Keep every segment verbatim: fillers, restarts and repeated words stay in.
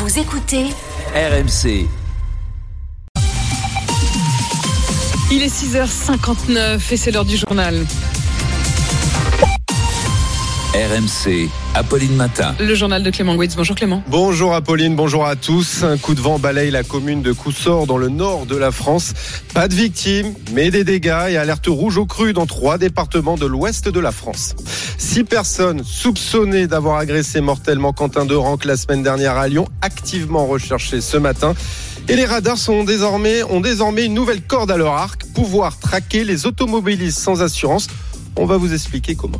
Vous écoutez R M C. Il est six heures cinquante-neuf et c'est l'heure du journal. R M C, Apolline Matin. Le journal de Clément Gouitz. Bonjour Clément. Bonjour Apolline, bonjour à tous. Un coup de vent balaye la commune de Coussort dans le nord de la France. Pas de victimes, mais des dégâts et alerte rouge au cru dans trois départements de l'ouest de la France. Six personnes soupçonnées d'avoir agressé mortellement Quentin de Ranc la semaine dernière à Lyon, activement recherchées ce matin. Et les radars sont désormais, ont désormais une nouvelle corde à leur arc, pouvoir traquer les automobilistes sans assurance. On va vous expliquer comment.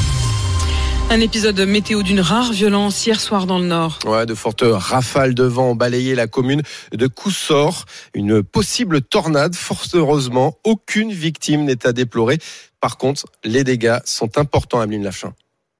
Un épisode météo d'une rare violence hier soir dans le Nord. Ouais, de fortes rafales de vent ont balayé la commune de Coussort. Une possible tornade. Fort heureusement, aucune victime n'est à déplorer. Par contre, les dégâts sont importants à Ameline-Lachin.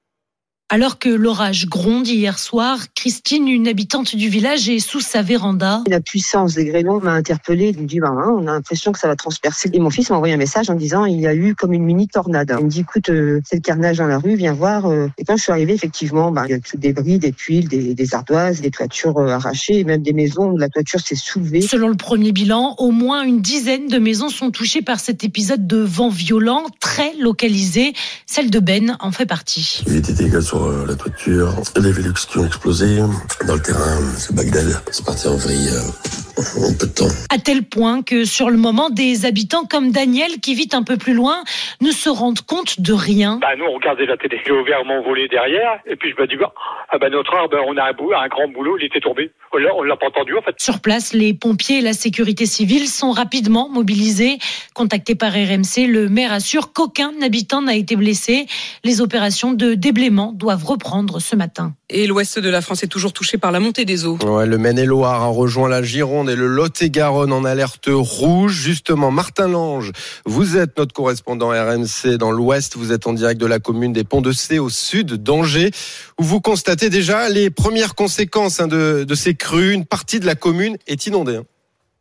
Alors que l'orage gronde hier soir, Christine, une habitante du village, est sous sa véranda. La puissance des grêlons m'a interpellée. Il me dit, bah, hein, on a l'impression que ça va transpercer. Et mon fils m'a envoyé un message en disant, il y a eu comme une mini tornade. Il me dit, écoute, euh, c'est le carnage dans la rue, viens voir. Et quand je suis arrivée, effectivement, bah, il y a tout des débris, des tuiles, des, des ardoises, des toitures euh, arrachées, et même des maisons où la toiture s'est soulevée. Selon le premier bilan, au moins une dizaine de maisons sont touchées par cet épisode de vent violent, très localisé. Celle de Ben en fait partie. Il était dégâts sur la toiture, les Velux qui ont explosé. Dans le terrain, c'est Bagdad. C'est parti en vrille euh, en peu de temps. À tel point que sur le moment, des habitants comme Daniel, qui vit un peu plus loin, ne se rendent compte de rien. Bah nous, on regardait la télé. J'ai ouvert mon volet derrière, et puis je me dis, bah, ah bah notre arbre, on a un, bout, un grand boulot, il était tombé. On l'a, on l'a pas entendu en fait. Sur place, les pompiers et la sécurité civile sont rapidement mobilisés. Contacté par R M C, le maire assure qu'aucun habitant n'a été blessé. Les opérations de déblaiement doivent reprendre ce matin. Et l'ouest de la France est toujours touché par la montée des eaux. Ouais, le Maine-et-Loire a rejoint la Gironde et le Lot-et-Garonne en alerte rouge. Justement, Martin Lange, vous êtes notre correspondant R M C dans l'ouest. Vous êtes en direct de la commune des Ponts-de-Cé au sud d'Angers, où vous constatez déjà les premières conséquences hein, de, de ces crues. Une partie de la commune est inondée. Hein.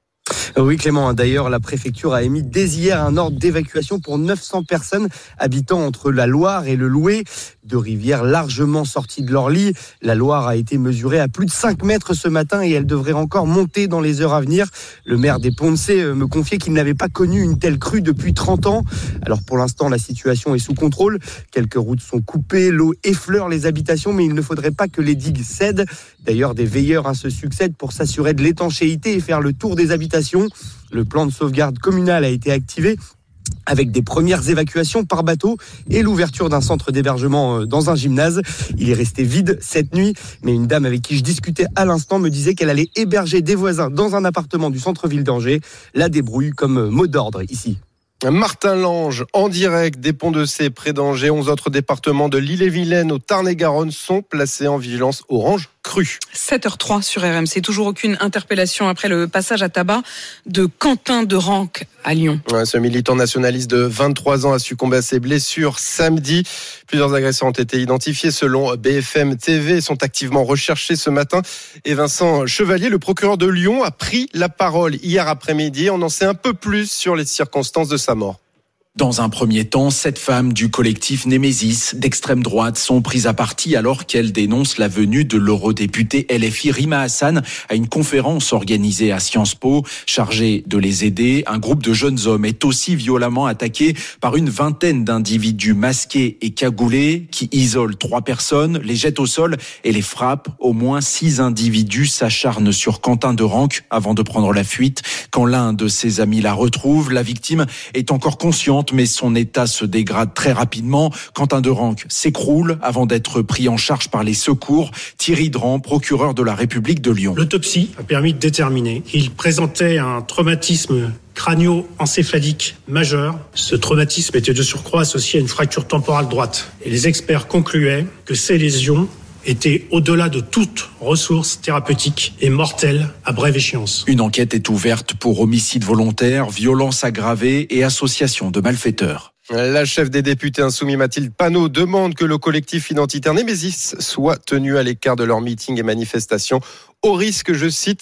Oui Clément, d'ailleurs la préfecture a émis dès hier un ordre d'évacuation pour neuf cents personnes habitant entre la Loire et le Louet. Deux rivières largement sorties de leur lit. La Loire a été mesurée à plus de cinq mètres ce matin et elle devrait encore monter dans les heures à venir. Le maire des Ponts-de-Cé me confiait qu'il n'avait pas connu une telle crue depuis trente ans. Alors pour l'instant la situation est sous contrôle. Quelques routes sont coupées, l'eau effleure les habitations mais il ne faudrait pas que les digues cèdent. D'ailleurs des veilleurs hein, se succèdent pour s'assurer de l'étanchéité et faire le tour des habitations. Le plan de sauvegarde communal a été activé avec des premières évacuations par bateau et l'ouverture d'un centre d'hébergement dans un gymnase. Il est resté vide cette nuit, mais une dame avec qui je discutais à l'instant me disait qu'elle allait héberger des voisins dans un appartement du centre-ville d'Angers. La débrouille comme mot d'ordre ici. Martin Lange, en direct des Ponts-de-Cé près d'Angers. onze autres départements de l'Ille-et-Vilaine au Tarn-et-Garonne sont placés en vigilance orange crue. sept heures zéro trois sur R M C. Toujours aucune interpellation après le passage à tabac de Quentin de Ranc à Lyon. Ouais, ce militant nationaliste de vingt-trois ans a succombé à ses blessures samedi. Plusieurs agresseurs ont été identifiés selon B F M T V et sont activement recherchés ce matin. Et Vincent Chevalier, le procureur de Lyon, a pris la parole hier après-midi. On en sait un peu plus sur les circonstances de sa mort. Dans un premier temps, sept femmes du collectif Némésis d'extrême droite sont prises à partie alors qu'elles dénoncent la venue de l'eurodéputé L F I Rima Hassan à une conférence organisée à Sciences Po. Chargée de les aider, un groupe de jeunes hommes est aussi violemment attaqué par une vingtaine d'individus masqués et cagoulés qui isolent trois personnes, les jettent au sol et les frappent. Au moins six individus s'acharnent sur Quentin de Ranc avant de prendre la fuite. Quand l'un de ses amis la retrouve, la victime est encore consciente mais son état se dégrade très rapidement. Quentin de Ranc s'écroule avant d'être pris en charge par les secours. Thierry Dran, procureur de la République de Lyon. L'autopsie a permis de déterminer qu'il présentait un traumatisme crânio-encéphalique majeur. Ce traumatisme était de surcroît associé à une fracture temporale droite. Et les experts concluaient que ces lésions étaient au-delà de toute ressource thérapeutique et mortelle à brève échéance. Une enquête est ouverte pour homicide volontaire, violence aggravée et association de malfaiteurs. La chef des députés insoumis Mathilde Panot demande que le collectif identitaire Némésis soit tenu à l'écart de leurs meetings et manifestations au risque, je cite,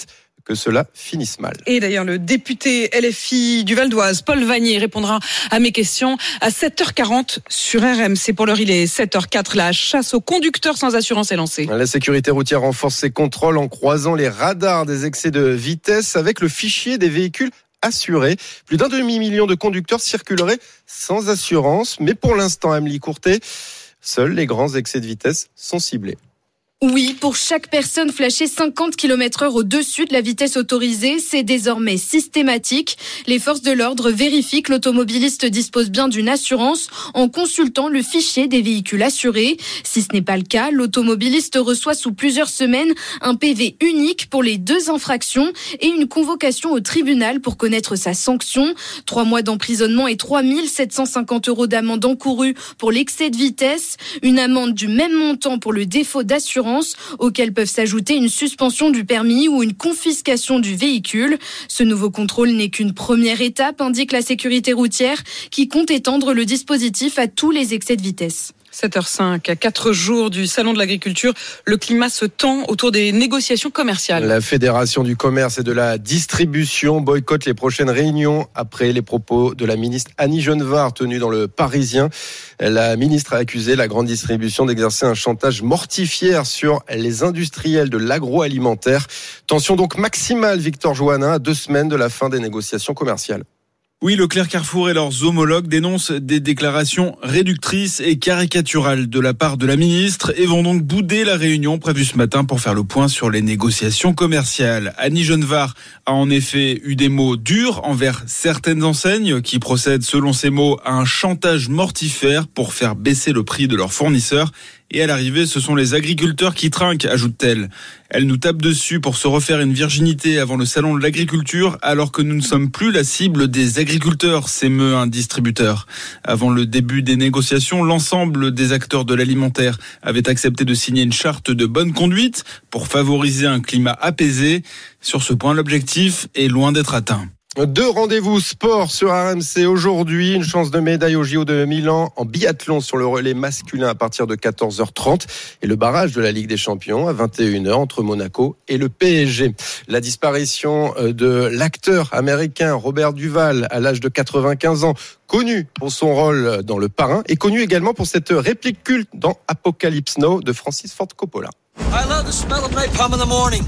que cela finisse mal. Et d'ailleurs, le député L F I du Val d'Oise, Paul Vanier, répondra à mes questions à sept heures quarante sur R M C. Pour l'heure, il est sept heures quatre. La chasse aux conducteurs sans assurance est lancée. La sécurité routière renforce ses contrôles en croisant les radars des excès de vitesse avec le fichier des véhicules assurés. Plus d'un demi-million de conducteurs circuleraient sans assurance. Mais pour l'instant, Amélie Courtet, seuls les grands excès de vitesse sont ciblés. Oui, pour chaque personne flashée cinquante kilomètres heure au-dessus de la vitesse autorisée, c'est désormais systématique. Les forces de l'ordre vérifient que l'automobiliste dispose bien d'une assurance en consultant le fichier des véhicules assurés. Si ce n'est pas le cas, l'automobiliste reçoit sous plusieurs semaines un P V unique pour les deux infractions et une convocation au tribunal pour connaître sa sanction. Trois mois d'emprisonnement et trois mille sept cent cinquante euros d'amende encourue pour l'excès de vitesse. Une amende du même montant pour le défaut d'assurance, auxquels peuvent s'ajouter une suspension du permis ou une confiscation du véhicule. Ce nouveau contrôle n'est qu'une première étape, indique la sécurité routière, qui compte étendre le dispositif à tous les excès de vitesse. sept heures cinq, à quatre jours du Salon de l'Agriculture, le climat se tend autour des négociations commerciales. La Fédération du commerce et de la distribution boycotte les prochaines réunions après les propos de la ministre Annie Genevard tenus dans le Parisien. La ministre a accusé la grande distribution d'exercer un chantage mortifère sur les industriels de l'agroalimentaire. Tension donc maximale, Victor Joannin, à deux semaines de la fin des négociations commerciales. Oui, Leclerc, Carrefour et leurs homologues dénoncent des déclarations réductrices et caricaturales de la part de la ministre et vont donc bouder la réunion prévue ce matin pour faire le point sur les négociations commerciales. Annie Genevard a en effet eu des mots durs envers certaines enseignes qui procèdent, selon ses mots, à un chantage mortifère pour faire baisser le prix de leurs fournisseurs. Et à l'arrivée, ce sont les agriculteurs qui trinquent, ajoute-t-elle. Elle nous tape dessus pour se refaire une virginité avant le salon de l'agriculture, alors que nous ne sommes plus la cible des agriculteurs, s'émeut un distributeur. Avant le début des négociations, l'ensemble des acteurs de l'alimentaire avaient accepté de signer une charte de bonne conduite pour favoriser un climat apaisé. Sur ce point, l'objectif est loin d'être atteint. Deux rendez-vous sport sur R M C aujourd'hui. Une chance de médaille au J O de Milan en biathlon sur le relais masculin à partir de quatorze heures trente. Et le barrage de la Ligue des Champions à vingt et une heures entre Monaco et le P S G. La disparition de l'acteur américain Robert Duvall à l'âge de quatre-vingt-quinze ans, connu pour son rôle dans Le Parrain et connu également pour cette réplique culte dans Apocalypse Now de Francis Ford Coppola. I love the smell of napalm in the morning.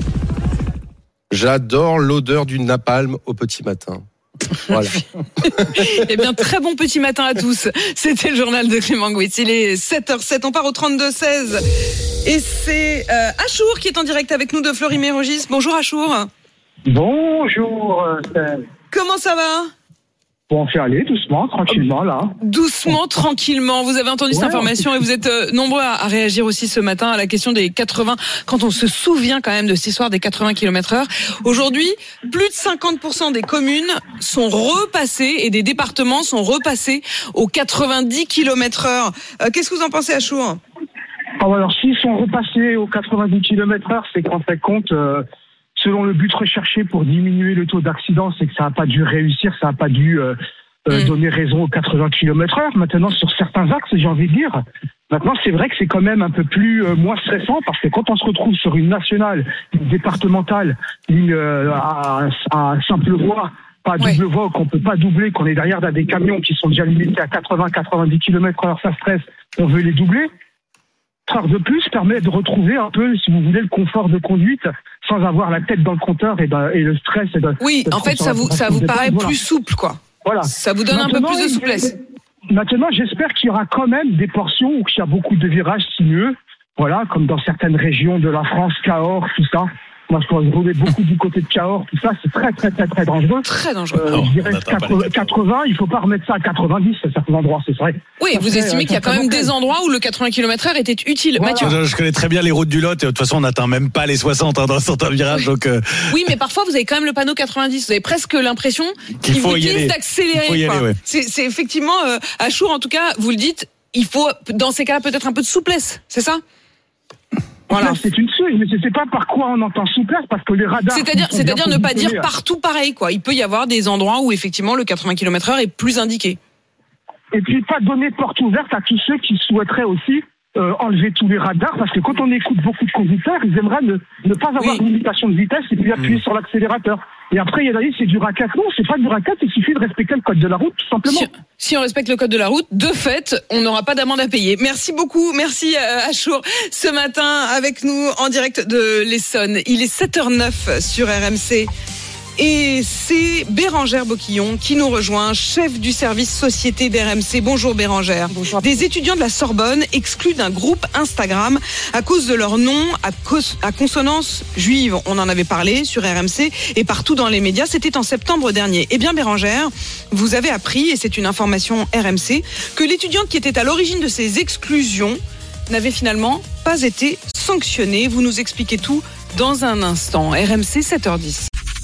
J'adore l'odeur du napalm au petit matin. Voilà. Eh bien, très bon petit matin à tous. C'était le journal de Clément Gouitz. Il est sept heures sept. On part au trente-deux seize. Et c'est euh, Achour qui est en direct avec nous de Fleury-Mérogis. Bonjour Achour. Bonjour. Euh, Comment ça va? Bon, on fait aller doucement, tranquillement, là. Doucement, tranquillement. Vous avez entendu ouais, cette information et vous êtes euh, nombreux à, à réagir aussi ce matin à la question des quatre-vingts, quand on se souvient quand même de cette histoire des quatre-vingts kilomètres heure. Aujourd'hui, plus de cinquante pour cent des communes sont repassées et des départements sont repassés aux quatre-vingt-dix kilomètres heure. Euh, qu'est-ce que vous en pensez, Achour? Alors, alors, s'ils sont repassés aux quatre-vingt-dix kilomètres heure, c'est qu'en fait compte... Euh, selon le but recherché pour diminuer le taux d'accident, c'est que ça n'a pas dû réussir, ça n'a pas dû euh, euh, mmh. donner raison aux quatre-vingts kilomètres heure. Maintenant, sur certains axes, j'ai envie de dire, maintenant, c'est vrai que c'est quand même un peu plus euh, moins stressant parce que quand on se retrouve sur une nationale, une départementale, une euh, à, à simple voie, pas double ouais. voie, qu'on peut pas doubler, qu'on est derrière des camions qui sont déjà limités à quatre-vingts à quatre-vingt-dix kilomètres heure, ça stresse, on veut les doubler. Heure de plus permet de retrouver un peu, si vous voulez, le confort de conduite sans avoir la tête dans le compteur et, de, et le stress. Et de, oui, de en fait, ça vous, ça vous paraît voilà. plus souple, quoi. Voilà. Ça vous donne maintenant, un peu plus de souplesse. Maintenant, j'espère qu'il y aura quand même des portions où il y a beaucoup de virages sinueux, voilà, comme dans certaines régions de la France, Cahors, tout ça. Moi, je crois que rouler beaucoup du côté de Cahors, tout ça, c'est très, très, très, très dangereux. Très dangereux. Euh, je dirais quatre-vingts, quatre-vingts, il faut pas remettre ça à quatre-vingt-dix à certains endroits, c'est vrai. Oui, vous estimez qu'il y a quand même des endroits où le quatre-vingts kilomètres heure était utile. Voilà. Mathieu. Je connais très bien les routes du Lot et de toute façon, on n'atteint même pas les soixante hein, dans certains virages. Oui. Donc, euh... oui, mais parfois, vous avez quand même le panneau quatre-vingt-dix. Vous avez presque l'impression qu'il, qu'il vous dit d'accélérer. Aller, ouais. c'est, c'est effectivement, euh, Achour, en tout cas, vous le dites, il faut, dans ces cas-là, peut-être un peu de souplesse. C'est ça? Voilà. C'est une souille, mais je ne sais pas par quoi on entend souplesse, parce que les radars... C'est-à-dire, c'est-à-dire ne pas dire partout pareil, quoi. Il peut y avoir des endroits où, effectivement, le quatre-vingts kilomètres heure est plus indiqué. Et puis, pas donner porte ouverte à tous ceux qui souhaiteraient aussi euh, enlever tous les radars, parce que quand on écoute beaucoup de conducteurs, ils aimeraient ne, ne pas avoir Oui. une limitation de vitesse et puis appuyer Mmh. sur l'accélérateur. Et après, il y en a dit, c'est du racket. Non, c'est pas du racket, il suffit de respecter le code de la route, tout simplement. Si, si on respecte le code de la route, de fait, on n'aura pas d'amende à payer. Merci beaucoup, merci euh, Achour. Ce matin, avec nous en direct de l'Essonne, il est sept heures neuf sur R M C. Et c'est Bérangère Boquillon qui nous rejoint, chef du service société d'R M C. Bonjour Bérangère. Bonjour. Des étudiants de la Sorbonne exclus d'un groupe Instagram à cause de leur nom à, cause, à consonance juive. On en avait parlé sur R M C et partout dans les médias. C'était en septembre dernier. Eh bien Bérangère, vous avez appris, et c'est une information R M C, que l'étudiante qui était à l'origine de ces exclusions n'avait finalement pas été sanctionnée. Vous nous expliquez tout dans un instant. R M C, sept heures dix.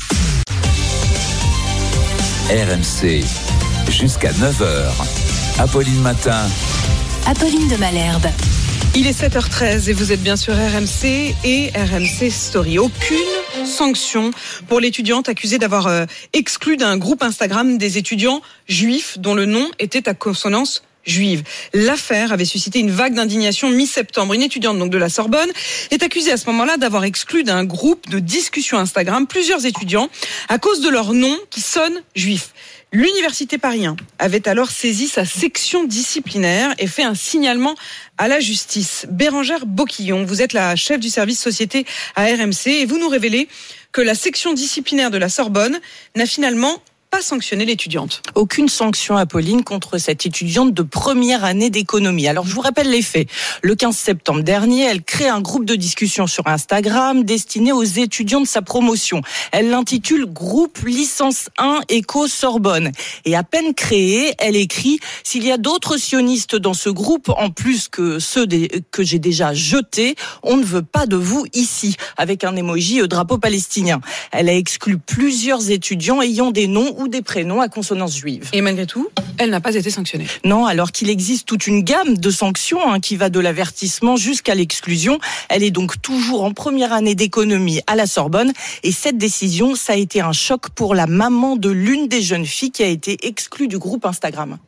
R M C, jusqu'à neuf heures. Apolline Matin. Apolline de Malherbe. Il est sept heures treize et vous êtes bien sur R M C et R M C Story. Aucune sanction pour l'étudiante accusée d'avoir euh, exclu d'un groupe Instagram des étudiants juifs dont le nom était à consonance juive. L'affaire avait suscité une vague d'indignation mi-septembre. Une étudiante donc de la Sorbonne est accusée à ce moment-là d'avoir exclu d'un groupe de discussion Instagram plusieurs étudiants à cause de leur nom qui sonne juif. L'université Paris un avait alors saisi sa section disciplinaire et fait un signalement à la justice. Bérangère Boquillon, vous êtes la chef du service société à R M C et vous nous révélez que la section disciplinaire de la Sorbonne n'a finalement pas sanctionné l'étudiante. Aucune sanction, Apolline, contre cette étudiante de première année d'économie. Alors, je vous rappelle les faits. Le quinze septembre dernier, elle crée un groupe de discussion sur Instagram destiné aux étudiants de sa promotion. Elle l'intitule Groupe Licence un Éco Sorbonne. Et à peine créée, elle écrit « S'il y a d'autres sionistes dans ce groupe, en plus que ceux des, que j'ai déjà jetés, on ne veut pas de vous ici », avec un emoji drapeau palestinien. Elle a exclu plusieurs étudiants ayant des noms ou des prénoms à consonance juive. Et malgré tout, elle n'a pas été sanctionnée. Non, alors qu'il existe toute une gamme de sanctions hein, qui va de l'avertissement jusqu'à l'exclusion. Elle est donc toujours en première année d'économie à la Sorbonne. Et cette décision, ça a été un choc pour la maman de l'une des jeunes filles qui a été exclue du groupe Instagram.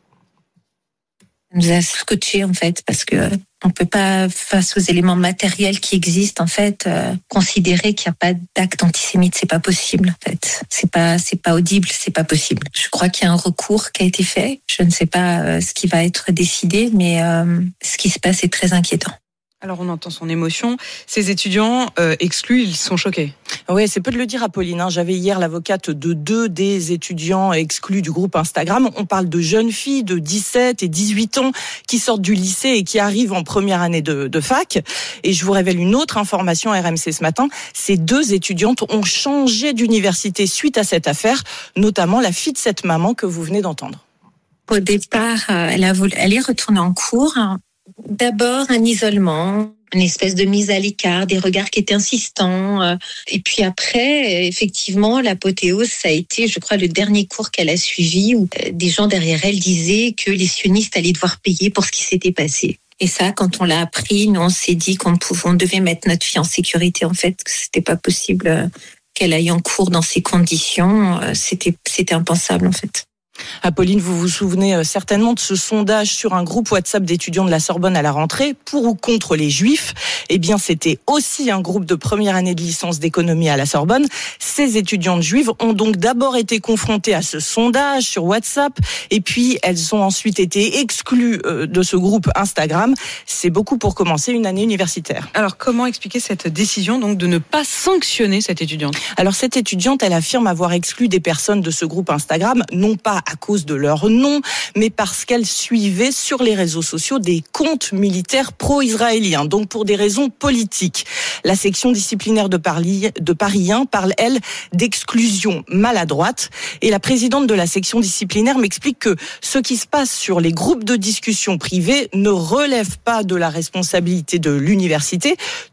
Ça nous a scotché en fait, parce que on peut pas, face aux éléments matériels qui existent en fait, euh, considérer qu'il n'y a pas d'acte antisémite. C'est pas possible en fait. C'est pas, c'est pas audible, c'est pas possible. Je crois qu'il y a un recours qui a été fait. Je ne sais pas euh, ce qui va être décidé, mais euh, ce qui se passe est très inquiétant. Alors on entend son émotion. Ces étudiants euh, exclus, ils sont choqués. Oui, c'est peu de le dire, Apolline. Hein. J'avais hier l'avocate de deux des étudiants exclus du groupe Instagram. On parle de jeunes filles de dix-sept et dix-huit ans qui sortent du lycée et qui arrivent en première année de, de fac. Et je vous révèle une autre information à R M C ce matin. Ces deux étudiantes ont changé d'université suite à cette affaire, notamment la fille de cette maman que vous venez d'entendre. Au départ, elle, a voulu, elle est retournée en cours. D'abord, un isolement, une espèce de mise à l'écart, des regards qui étaient insistants. Et puis après, effectivement, l'apothéose, ça a été, je crois, le dernier cours qu'elle a suivi où des gens derrière elle disaient que les sionistes allaient devoir payer pour ce qui s'était passé. Et ça, quand on l'a appris, nous, on s'est dit qu'on pouvait, on devait mettre notre fille en sécurité, en fait, que c'était pas possible qu'elle aille en cours dans ces conditions. C'était, c'était impensable, en fait. Apolline, vous vous souvenez certainement de ce sondage sur un groupe WhatsApp d'étudiants de la Sorbonne à la rentrée, pour ou contre les Juifs. Eh bien, c'était aussi un groupe de première année de licence d'économie à la Sorbonne. Ces étudiantes juives ont donc d'abord été confrontées à ce sondage sur WhatsApp, et puis elles ont ensuite été exclues de ce groupe Instagram. C'est beaucoup pour commencer une année universitaire. Alors, comment expliquer cette décision donc de ne pas sanctionner cette étudiante ? Alors, cette étudiante, elle affirme avoir exclu des personnes de ce groupe Instagram, non pas à cause de leur nom, mais parce qu'elle suivait sur les réseaux sociaux des comptes militaires pro-israéliens, donc pour des raisons politiques. La section disciplinaire de Paris, de Paris un parle, elle, d'exclusion maladroite. Et la présidente de la section disciplinaire m'explique que ce qui se passe sur les groupes de discussion privés ne relève pas de la responsabilité de l'université.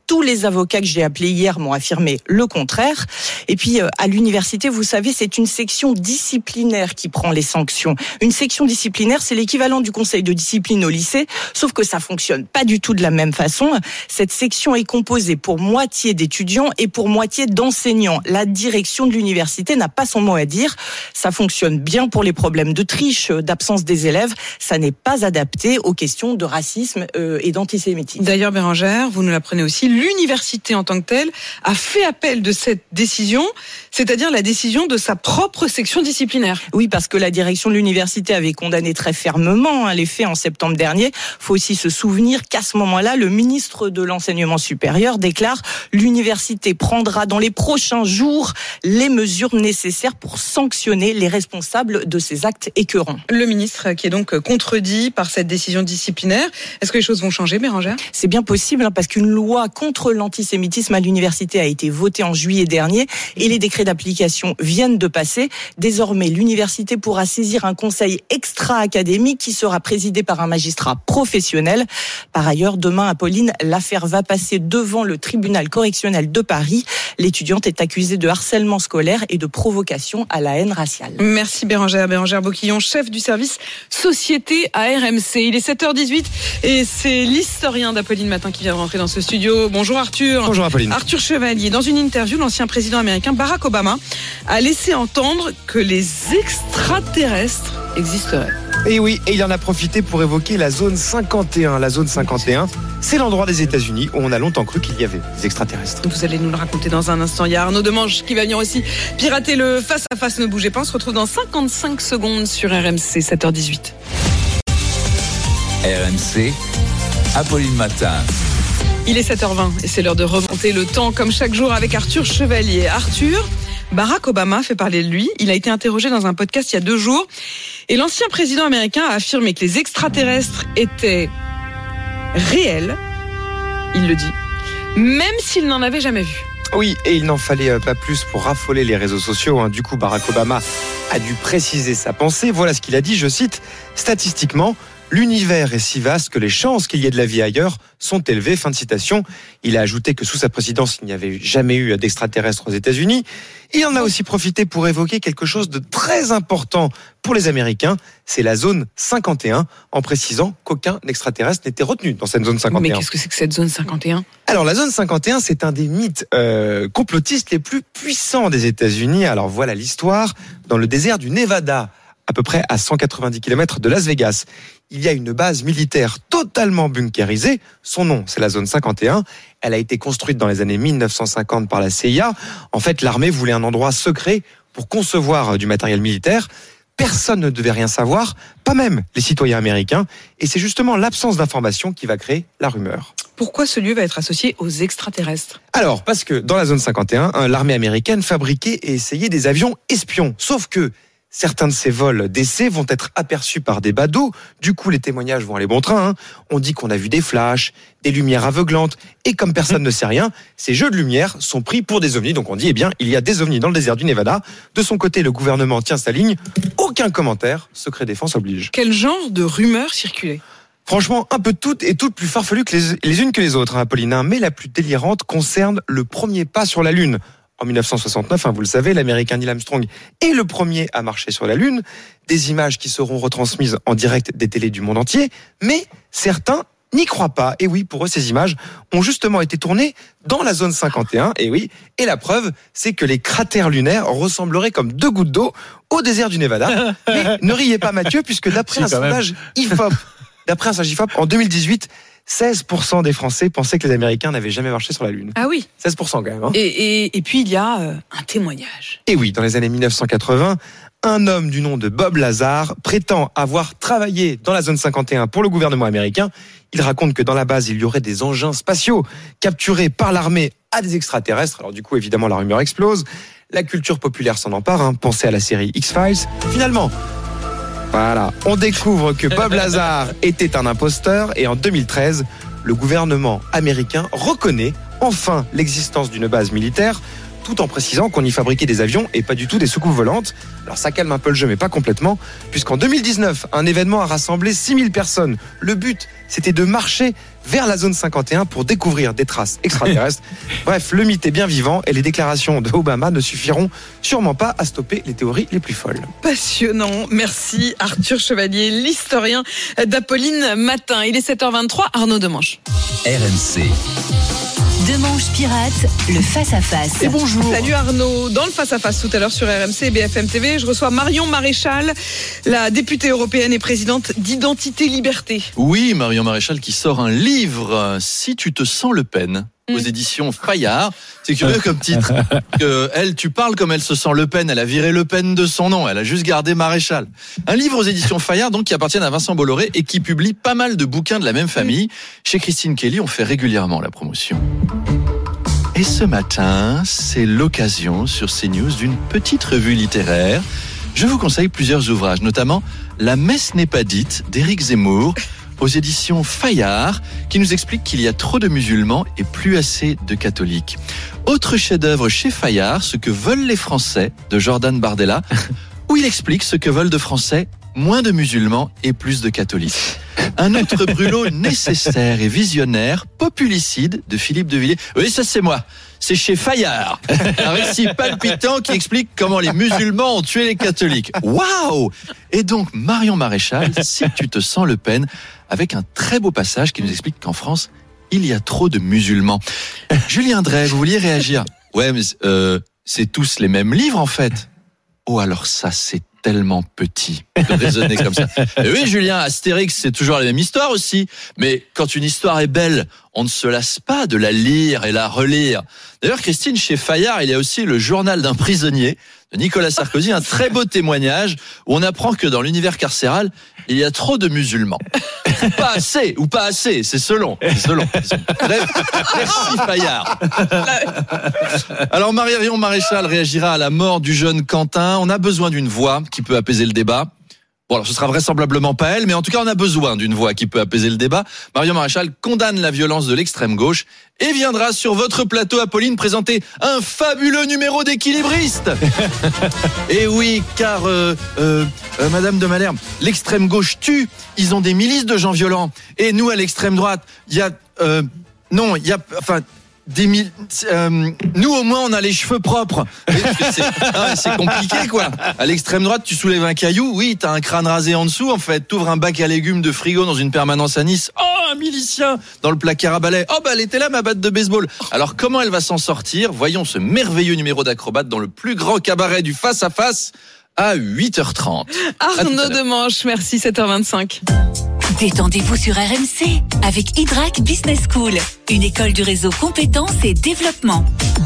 Tous les avocats que j'ai appelés hier m'ont affirmé le contraire. Et puis, euh, à l'université, vous savez, c'est une section disciplinaire qui prend les sanctions. Une section disciplinaire, c'est l'équivalent du conseil de discipline au lycée, sauf que ça fonctionne pas du tout de la même façon. Cette section est composée pour moitié d'étudiants et pour moitié d'enseignants. La direction de l'université n'a pas son mot à dire. Ça fonctionne bien pour les problèmes de triche, d'absence des élèves. Ça n'est pas adapté aux questions de racisme euh, et d'antisémitisme. D'ailleurs, Bérangère, vous nous l'apprenez aussi, l'université en tant que telle a fait appel de cette décision, c'est-à-dire la décision de sa propre section disciplinaire. Oui, parce que la direction de l'université avait condamné très fermement hein, les faits en septembre dernier. Il faut aussi se souvenir qu'à ce moment-là, le ministre de l'Enseignement supérieur déclare « L'université prendra dans les prochains jours les mesures nécessaires pour sanctionner les responsables de ces actes écœurants ». Le ministre qui est donc contredit par cette décision disciplinaire. Est-ce que les choses vont changer, Bérangère ? C'est bien possible hein, parce qu'une loi contre l'antisémitisme à l'université a été votée en juillet dernier et les décrets d'application viennent de passer. Désormais, l'université pourra saisir un conseil extra-académique qui sera présidé par un magistrat professionnel. Par ailleurs, demain, Apolline, l'affaire va passer devant le tribunal correctionnel de Paris. L'étudiante est accusée de harcèlement scolaire et de provocation à la haine raciale. Merci Bérangère. Bérangère Boquillon, chef du service société à R M C. Il est sept heures dix-huit et c'est l'historien d'Apolline Matin qui vient de rentrer dans ce studio. Bonjour Arthur. Bonjour Apolline. Arthur Chevalier, dans une interview, l'ancien président américain Barack Obama a laissé entendre que les extraterrestres existeraient. Et oui, et il en a profité pour évoquer la zone cinquante et un. La zone cinquante et un, c'est l'endroit des États-Unis où on a longtemps cru qu'il y avait des extraterrestres. Vous allez nous le raconter dans un instant. Il y a Arnaud Demange qui va venir aussi pirater le face-à-face. Ne bougez pas, on se retrouve dans cinquante-cinq secondes sur R M C, sept heures dix-huit. R M C, Apolline Matin. Il est sept heures vingt et c'est l'heure de remonter le temps comme chaque jour avec Arthur Chevalier. Arthur, Barack Obama fait parler de lui. Il a été interrogé dans un podcast il y a deux jours. Et l'ancien président américain a affirmé que les extraterrestres étaient réels. Il le dit. Même s'il n'en avait jamais vu. Oui, et il n'en fallait pas plus pour raffoler les réseaux sociaux. Du coup, Barack Obama a dû préciser sa pensée. Voilà ce qu'il a dit, je cite, « Statistiquement, l'univers est si vaste que les chances qu'il y ait de la vie ailleurs sont élevées. » Fin de citation. Il a ajouté que sous sa présidence, il n'y avait jamais eu d'extraterrestres aux États-Unis. Il en a aussi profité pour évoquer quelque chose de très important pour les Américains, c'est la zone cinquante et un, en précisant qu'aucun extraterrestre n'était retenu dans cette zone cinquante et un. Mais qu'est-ce que c'est que cette zone cinquante et un ? Alors la zone cinquante et un, c'est un des mythes euh, complotistes les plus puissants des États-Unis. Alors voilà l'histoire. Dans le désert du Nevada, à peu près à cent quatre-vingt-dix kilomètres de Las Vegas, il y a une base militaire totalement bunkérisée. Son nom, c'est la zone cinquante et un. Elle a été construite dans les années mille neuf cent cinquante par la C I A. En fait, l'armée voulait un endroit secret pour concevoir du matériel militaire. Personne ne devait rien savoir, pas même les citoyens américains. Et c'est justement l'absence d'information qui va créer la rumeur. Pourquoi ce lieu va être associé aux extraterrestres ? Alors, parce que dans la zone cinquante et un, l'armée américaine fabriquait et essayait des avions espions. Sauf que certains de ces vols d'essai vont être aperçus par des badauds. Du coup, les témoignages vont aller bon train. Hein. On dit qu'on a vu des flashs, des lumières aveuglantes. Et comme personne ne sait rien, ces jeux de lumière sont pris pour des ovnis. Donc on dit, eh bien, il y a des ovnis dans le désert du Nevada. De son côté, le gouvernement tient sa ligne. Aucun commentaire. Secret défense oblige. Quel genre de rumeurs circulaient ? Franchement, un peu toutes et toutes plus farfelues que les, les unes que les autres, hein, Apolline. Mais la plus délirante concerne le premier pas sur la Lune. En mille neuf cent soixante-neuf, hein, vous le savez, l'Américain Neil Armstrong est le premier à marcher sur la Lune. Des images qui seront retransmises en direct des télés du monde entier. Mais certains n'y croient pas. Et oui, pour eux, ces images ont justement été tournées dans la zone cinquante et un. Et oui, et la preuve, c'est que les cratères lunaires ressembleraient comme deux gouttes d'eau au désert du Nevada. Mais ne riez pas, Mathieu, puisque d'après un sondage I F O P, d'après un sondage I F O P, en deux mille dix-huit, seize pour cent des Français pensaient que les Américains n'avaient jamais marché sur la Lune. Ah oui. seize pour cent quand même. Hein. Et, et, et puis il y a euh, un témoignage. Et oui, dans les années mille neuf cent quatre-vingts, un homme du nom de Bob Lazar prétend avoir travaillé dans la zone cinquante et un pour le gouvernement américain. Il raconte que dans la base, il y aurait des engins spatiaux capturés par l'armée à des extraterrestres. Alors du coup, évidemment, la rumeur explose. La culture populaire s'en empare. Hein. Pensez à la série X-Files. Finalement, voilà, on découvre que Bob Lazar était un imposteur et en deux mille treize, le gouvernement américain reconnaît enfin l'existence d'une base militaire. tout en précisant qu'on y fabriquait des avions et pas du tout des soucoupes volantes. Alors ça calme un peu le jeu, mais pas complètement, puisqu'en deux mille dix-neuf, un événement a rassemblé six mille personnes. Le but, c'était de marcher vers la zone cinquante et un pour découvrir des traces extraterrestres. Bref, le mythe est bien vivant et les déclarations de Obama ne suffiront sûrement pas à stopper les théories les plus folles. Passionnant. Merci Arthur Chevalier, l'historien d'Apolline Matin. Il est sept heures vingt-trois, Arnaud Demanche. R M C. Demanche pirate, le face-à-face. Et bonjour. Salut Arnaud. Dans le face-à-face tout à l'heure sur R M C et B F M T V, je reçois Marion Maréchal, la députée européenne et présidente d'Identité Liberté. Oui, Marion Maréchal qui sort un livre, Si tu te sens Le Pen, aux éditions Fayard. C'est curieux comme titre. Que elle, tu parles comme elle se sent Le Pen. Elle a viré Le Pen de son nom. Elle a juste gardé Maréchal. Un livre aux éditions Fayard, donc, qui appartient à Vincent Bolloré et qui publie pas mal de bouquins de la même famille. Chez Christine Kelly, on fait régulièrement la promotion. Et ce matin, c'est l'occasion sur CNews d'une petite revue littéraire. Je vous conseille plusieurs ouvrages, notamment La messe n'est pas dite d'Éric Zemmour, aux éditions Fayard, qui nous explique qu'il y a trop de musulmans et plus assez de catholiques. Autre chef-d'œuvre chez Fayard, Ce que veulent les Français, de Jordan Bardella, où il explique ce que veulent de Français, moins de musulmans et plus de catholiques. Un autre brûlot nécessaire et visionnaire, Populicide, de Philippe de Villiers. Oui, ça c'est moi. C'est chez Fayard. Un récit palpitant qui explique comment les musulmans ont tué les catholiques. Waouh! Et donc, Marion Maréchal, Si tu te sens Le Pen, avec un très beau passage qui nous explique qu'en France, il y a trop de musulmans. Julien Drey, vous vouliez réagir? Ouais, mais euh, c'est tous les mêmes livres en fait. Oh, alors ça, c'est tellement petit de raisonner comme ça. Et oui, Julien, Astérix, c'est toujours la même histoire aussi. Mais quand une histoire est belle, on ne se lasse pas de la lire et la relire. D'ailleurs, Christine, chez Fayard, il y a aussi le journal d'un prisonnier de Nicolas Sarkozy, un très beau témoignage où on apprend que dans l'univers carcéral, il y a trop de musulmans. Pas assez, ou pas assez, c'est selon. C'est selon. Bref, merci Fayard. Alors Marion Maréchal réagira à la mort du jeune Quentin. On a besoin d'une voix qui peut apaiser le débat. Bon, alors ce sera vraisemblablement pas elle, mais en tout cas on a besoin d'une voix qui peut apaiser le débat. Marion Maréchal condamne la violence de l'extrême gauche et viendra sur votre plateau, Apolline, présenter un fabuleux numéro d'équilibriste. Et oui, car euh, euh, euh, Madame de Malherbe, l'extrême gauche tue. Ils ont des milices de gens violents. Et nous, à l'extrême droite, il y a euh, non, il y a enfin. Des mille, euh, nous au moins on a les cheveux propres. Oui, c'est, ah, c'est compliqué quoi. À l'extrême droite tu soulèves un caillou, oui t'as un crâne rasé en dessous en fait. T'ouvres un bac à légumes de frigo dans une permanence à Nice. Oh un milicien dans le placard à balai. Oh bah elle était là ma batte de baseball. Alors comment elle va s'en sortir? Voyons ce merveilleux numéro d'acrobate dans le plus grand cabaret du face à face à huit heures trente. Arnaud Demanche, merci, sept heures vingt-cinq. Détendez-vous sur R M C avec Hydrac Business School, une école du réseau compétences et développement.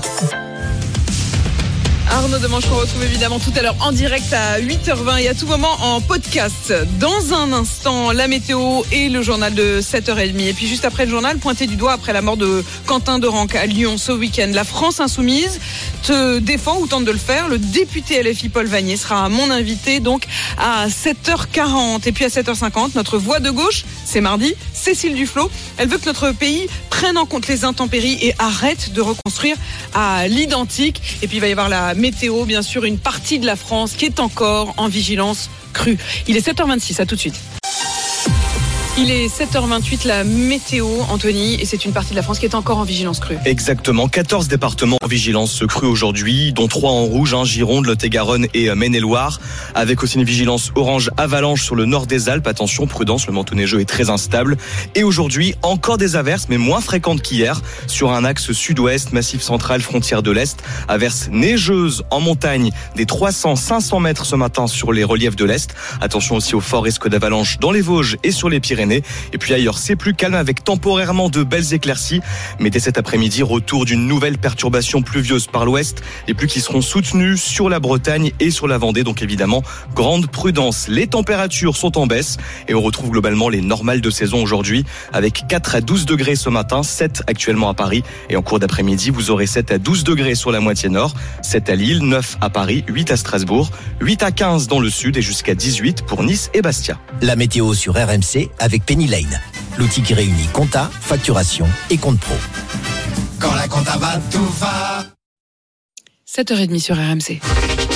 Arnaud Demanche qu'on retrouve évidemment tout à l'heure en direct à huit heures vingt et à tout moment en podcast. Dans un instant, la météo et le journal de sept heures trente. Et puis juste après le journal, pointé du doigt après la mort de Quentin Derenc à Lyon ce week-end. La France insoumise te défend ou tente de le faire. Le député L F I Paul Vanier sera mon invité donc à sept heures quarante. Et puis à sept heures cinquante, notre voix de gauche, c'est mardi, Cécile Duflot. Elle veut que notre pays prenne en compte les intempéries et arrête de reconstruire à l'identique. Et puis il va y avoir la météo, bien sûr, une partie de la France qui est encore en vigilance crue. Il est sept heures vingt-six, à tout de suite. Il est sept heures vingt-huit, la météo, Anthony, et c'est une partie de la France qui est encore en vigilance crue. Exactement, quatorze départements en vigilance crue aujourd'hui, dont trois en rouge, hein, Gironde, Lot-et-Garonne et Maine-et-Loire, avec aussi une vigilance orange avalanche sur le nord des Alpes. Attention, prudence, le manteau neigeux est très instable. Et aujourd'hui, encore des averses, mais moins fréquentes qu'hier, sur un axe sud-ouest, massif central, frontière de l'Est. Averses neigeuses en montagne, des trois cents à cinq cents mètres ce matin sur les reliefs de l'Est. Attention aussi au fort risque d'avalanche dans les Vosges et sur les Pyrénées. Et puis ailleurs, c'est plus calme avec temporairement de belles éclaircies. Mais dès cet après-midi, retour d'une nouvelle perturbation pluvieuse par l'ouest. Les pluies qui seront soutenues sur la Bretagne et sur la Vendée. Donc évidemment, grande prudence. Les températures sont en baisse et on retrouve globalement les normales de saison aujourd'hui avec quatre à douze degrés ce matin, sept actuellement à Paris. Et en cours d'après-midi, vous aurez sept à douze degrés sur la moitié nord, sept à Lille, neuf à Paris, huit à Strasbourg, huit à quinze dans le sud et jusqu'à dix-huit pour Nice et Bastia. La météo sur R M C avec Penny Lane, l'outil qui réunit compta, facturation et compte pro. Quand la compta va, tout va. sept heures trente sur R M C.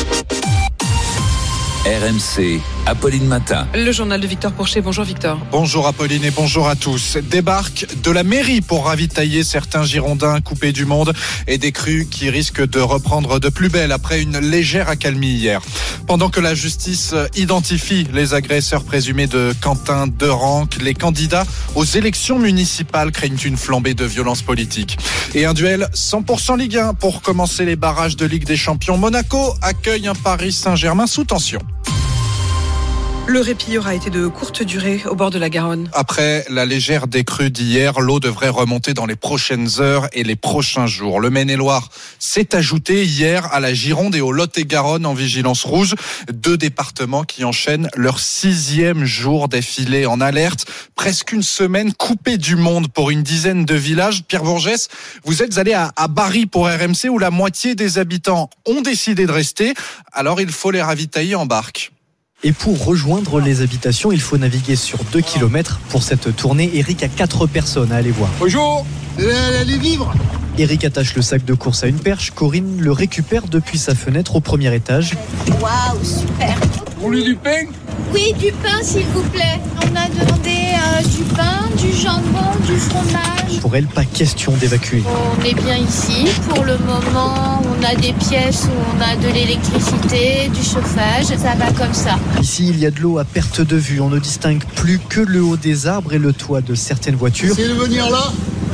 R M C, Apolline Matin. Le journal de Victor Pourchet. Bonjour Victor. Bonjour Apolline et bonjour à tous. Débarque de la mairie pour ravitailler certains Girondins coupés du monde et des crues qui risquent de reprendre de plus belle après une légère accalmie hier. Pendant que la justice identifie les agresseurs présumés de Quentin Derenc, les candidats aux élections municipales craignent une flambée de violence politique. Et un duel cent pour cent Ligue un pour commencer les barrages de Ligue des Champions. Monaco accueille un Paris Saint-Germain sous tension. Le répit aura été de courte durée au bord de la Garonne. Après la légère décrue d'hier, l'eau devrait remonter dans les prochaines heures et les prochains jours. Le Maine-et-Loire s'est ajouté hier à la Gironde et au Lot-et-Garonne en vigilance rouge. Deux départements qui enchaînent leur sixième jour d'affilée en alerte. Presque une semaine coupée du monde pour une dizaine de villages. Pierre Bourgès, vous êtes allé à, à Bari pour R M C où la moitié des habitants ont décidé de rester. Alors il faut les ravitailler en barque. Et pour rejoindre les habitations, il faut naviguer sur deux kilomètres. Pour cette tournée, Eric a quatre personnes à aller voir. Bonjour, allez vivre. Eric attache le sac de course à une perche. Corinne le récupère depuis sa fenêtre au premier étage. Waouh, super. Vous voulez du pain ? Oui, du pain s'il vous plaît. On a demandé euh, du pain, du jambon, du fromage. Pour elle, pas question d'évacuer. On est bien ici. Pour le moment, on a des pièces où on a de l'électricité, du chauffage. Ça va comme ça. Ici, il y a de l'eau à perte de vue. On ne distingue plus que le haut des arbres et le toit de certaines voitures. Essayez de venir là.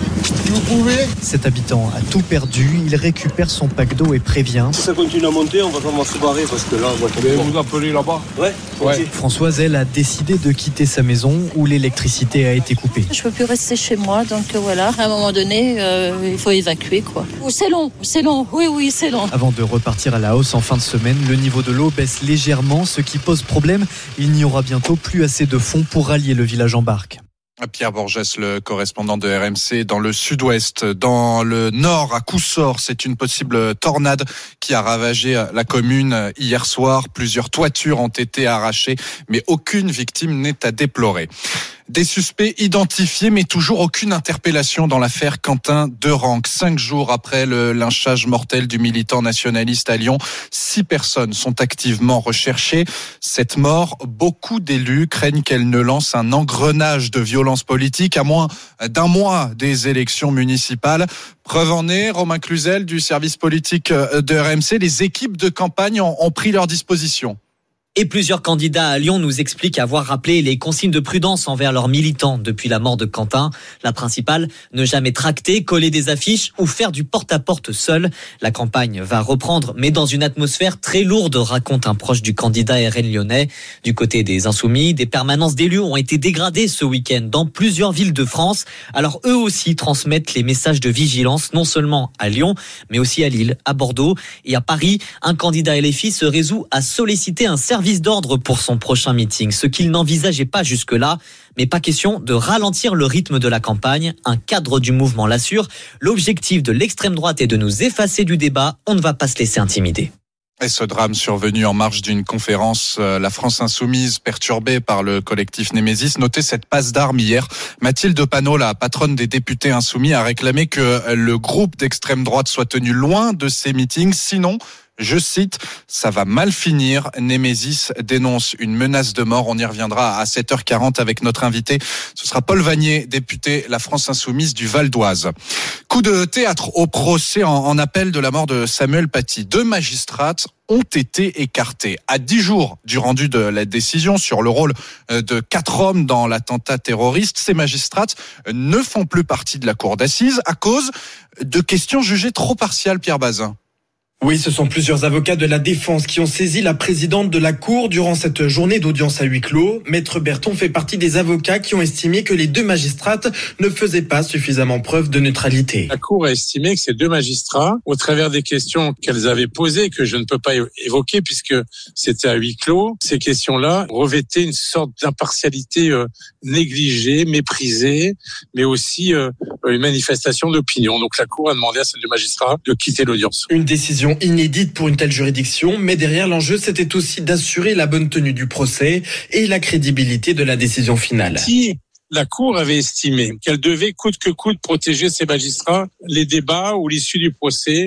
Si vous pouvez. Cet habitant a tout perdu, il récupère son pack d'eau et prévient. Si ça continue à monter, on va vraiment se barrer parce que là, on va tomber. Vous appelez là-bas ? Ouais. ouais. Françoise, elle, a décidé de quitter sa maison où l'électricité a été coupée. Je peux plus rester chez moi, donc voilà. À un moment donné, euh, il faut évacuer, quoi. C'est long, c'est long. Oui, oui, c'est long. Avant de repartir à la hausse en fin de semaine, le niveau de l'eau baisse légèrement, ce qui pose problème. Il n'y aura bientôt plus assez de fonds pour rallier le village en barque. Pierre Borges, le correspondant de R M C dans le sud-ouest. Dans le nord, à Coussort, c'est une possible tornade qui a ravagé la commune hier soir. Plusieurs toitures ont été arrachées, mais aucune victime n'est à déplorer. Des suspects identifiés, mais toujours aucune interpellation dans l'affaire Quentin Derenc. Cinq jours après le lynchage mortel du militant nationaliste à Lyon, six personnes sont activement recherchées. Cette mort, beaucoup d'élus craignent qu'elle ne lance un engrenage de violence politique à moins d'un mois des élections municipales. Preuve en est, Romain Cluzel du service politique de R M C, les équipes de campagne ont, ont pris leur disposition. Et plusieurs candidats à Lyon nous expliquent avoir rappelé les consignes de prudence envers leurs militants depuis la mort de Quentin. La principale, ne jamais tracter, coller des affiches ou faire du porte-à-porte seul. La campagne va reprendre, mais dans une atmosphère très lourde, raconte un proche du candidat R N lyonnais. Du côté des Insoumis, des permanences d'élus ont été dégradées ce week-end dans plusieurs villes de France. Alors eux aussi transmettent les messages de vigilance, non seulement à Lyon, mais aussi à Lille, à Bordeaux et à Paris. Un candidat L F I se résout à solliciter un service d'ordre pour son prochain meeting, ce qu'il n'envisageait pas jusque-là, mais pas question de ralentir le rythme de la campagne. Un cadre du mouvement l'assure. L'objectif de l'extrême droite est de nous effacer du débat. On ne va pas se laisser intimider. Et ce drame survenu en marge d'une conférence, la France Insoumise, perturbée par le collectif Némésis, notait cette passe d'armes hier. Mathilde Panot, la patronne des députés insoumis, a réclamé que le groupe d'extrême droite soit tenu loin de ces meetings, sinon, je cite, ça va mal finir. Némésis dénonce une menace de mort. On y reviendra à sept heures quarante avec notre invité. Ce sera Paul Vanier, député La France Insoumise du Val d'Oise. Coup de théâtre au procès en, en appel de la mort de Samuel Paty. Deux magistrates ont été écartés. À dix jours du rendu de la décision sur le rôle de quatre hommes dans l'attentat terroriste, ces magistrates ne font plus partie de la cour d'assises à cause de questions jugées trop partiales, Pierre Bazin. Oui, ce sont plusieurs avocats de la défense qui ont saisi la présidente de la Cour durant cette journée d'audience à huis clos. Maître Berton fait partie des avocats qui ont estimé que les deux magistrates ne faisaient pas suffisamment preuve de neutralité. La Cour a estimé que ces deux magistrats, au travers des questions qu'elles avaient posées, que je ne peux pas évoquer puisque c'était à huis clos, ces questions-là revêtaient une sorte d'impartialité euh, négligée, méprisée, mais aussi euh, une manifestation d'opinion. Donc la Cour a demandé à ces deux magistrats de quitter l'audience. Une décision inédite pour une telle juridiction, mais derrière l'enjeu, c'était aussi d'assurer la bonne tenue du procès et la crédibilité de la décision finale. Si la Cour avait estimé qu'elle devait coûte que coûte protéger ses magistrats, les débats ou l'issue du procès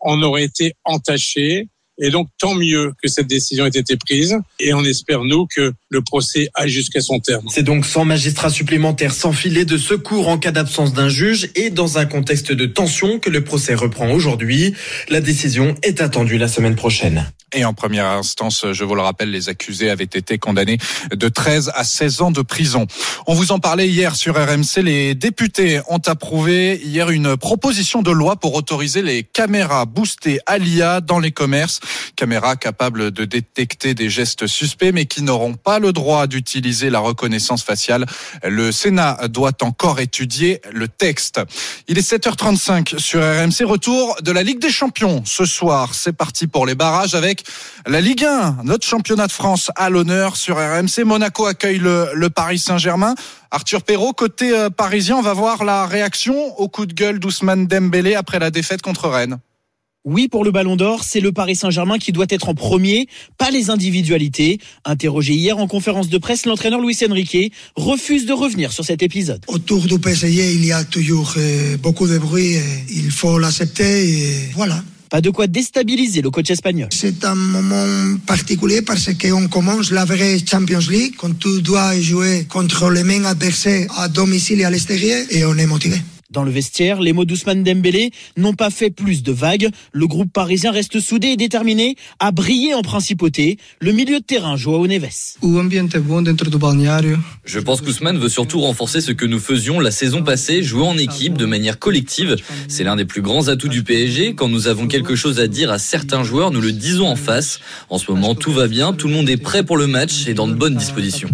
on aurait été entaché. Et donc, tant mieux que cette décision ait été prise. Et on espère, nous, que le procès aille jusqu'à son terme. C'est donc cent magistrats supplémentaires sans filet de secours en cas d'absence d'un juge et dans un contexte de tension que le procès reprend aujourd'hui. La décision est attendue la semaine prochaine. Et en première instance, je vous le rappelle, les accusés avaient été condamnés de treize à seize ans de prison. On vous en parlait hier sur R M C. Les députés ont approuvé hier une proposition de loi pour autoriser les caméras boostées à l'I A dans les commerces. Caméras capables de détecter des gestes suspects, mais qui n'auront pas le droit d'utiliser la reconnaissance faciale. Le Sénat doit encore étudier le texte. Il est sept heures trente-cinq sur R M C. Retour de la Ligue des Champions ce soir. C'est parti pour les barrages avec la Ligue un. Notre championnat de France à l'honneur sur R M C. Monaco accueille le, le Paris Saint-Germain. Arthur Perrault, côté euh, parisien, on va voir la réaction au coup de gueule d'Ousmane Dembélé après la défaite contre Rennes. Oui, pour le Ballon d'Or, c'est le Paris Saint-Germain qui doit être en premier, pas les individualités. Interrogé hier en conférence de presse, l'entraîneur Luis Enrique refuse de revenir sur cet épisode. Autour du P S G, il y a toujours beaucoup de bruit, il faut l'accepter et voilà. Pas de quoi déstabiliser le coach espagnol. C'est un moment particulier parce qu'on commence la vraie Champions League, quand tu dois jouer contre les mêmes adversaires à domicile et à l'extérieur, et on est motivé. Dans le vestiaire, les mots d'Ousmane Dembélé n'ont pas fait plus de vagues. Le groupe parisien reste soudé et déterminé à briller en principauté. Le milieu de terrain, João Neves. Je pense qu'Ousmane veut surtout renforcer ce que nous faisions la saison passée, jouer en équipe de manière collective. C'est l'un des plus grands atouts du P S G. Quand nous avons quelque chose à dire à certains joueurs, nous le disons en face. En ce moment, tout va bien, tout le monde est prêt pour le match et dans de bonnes dispositions.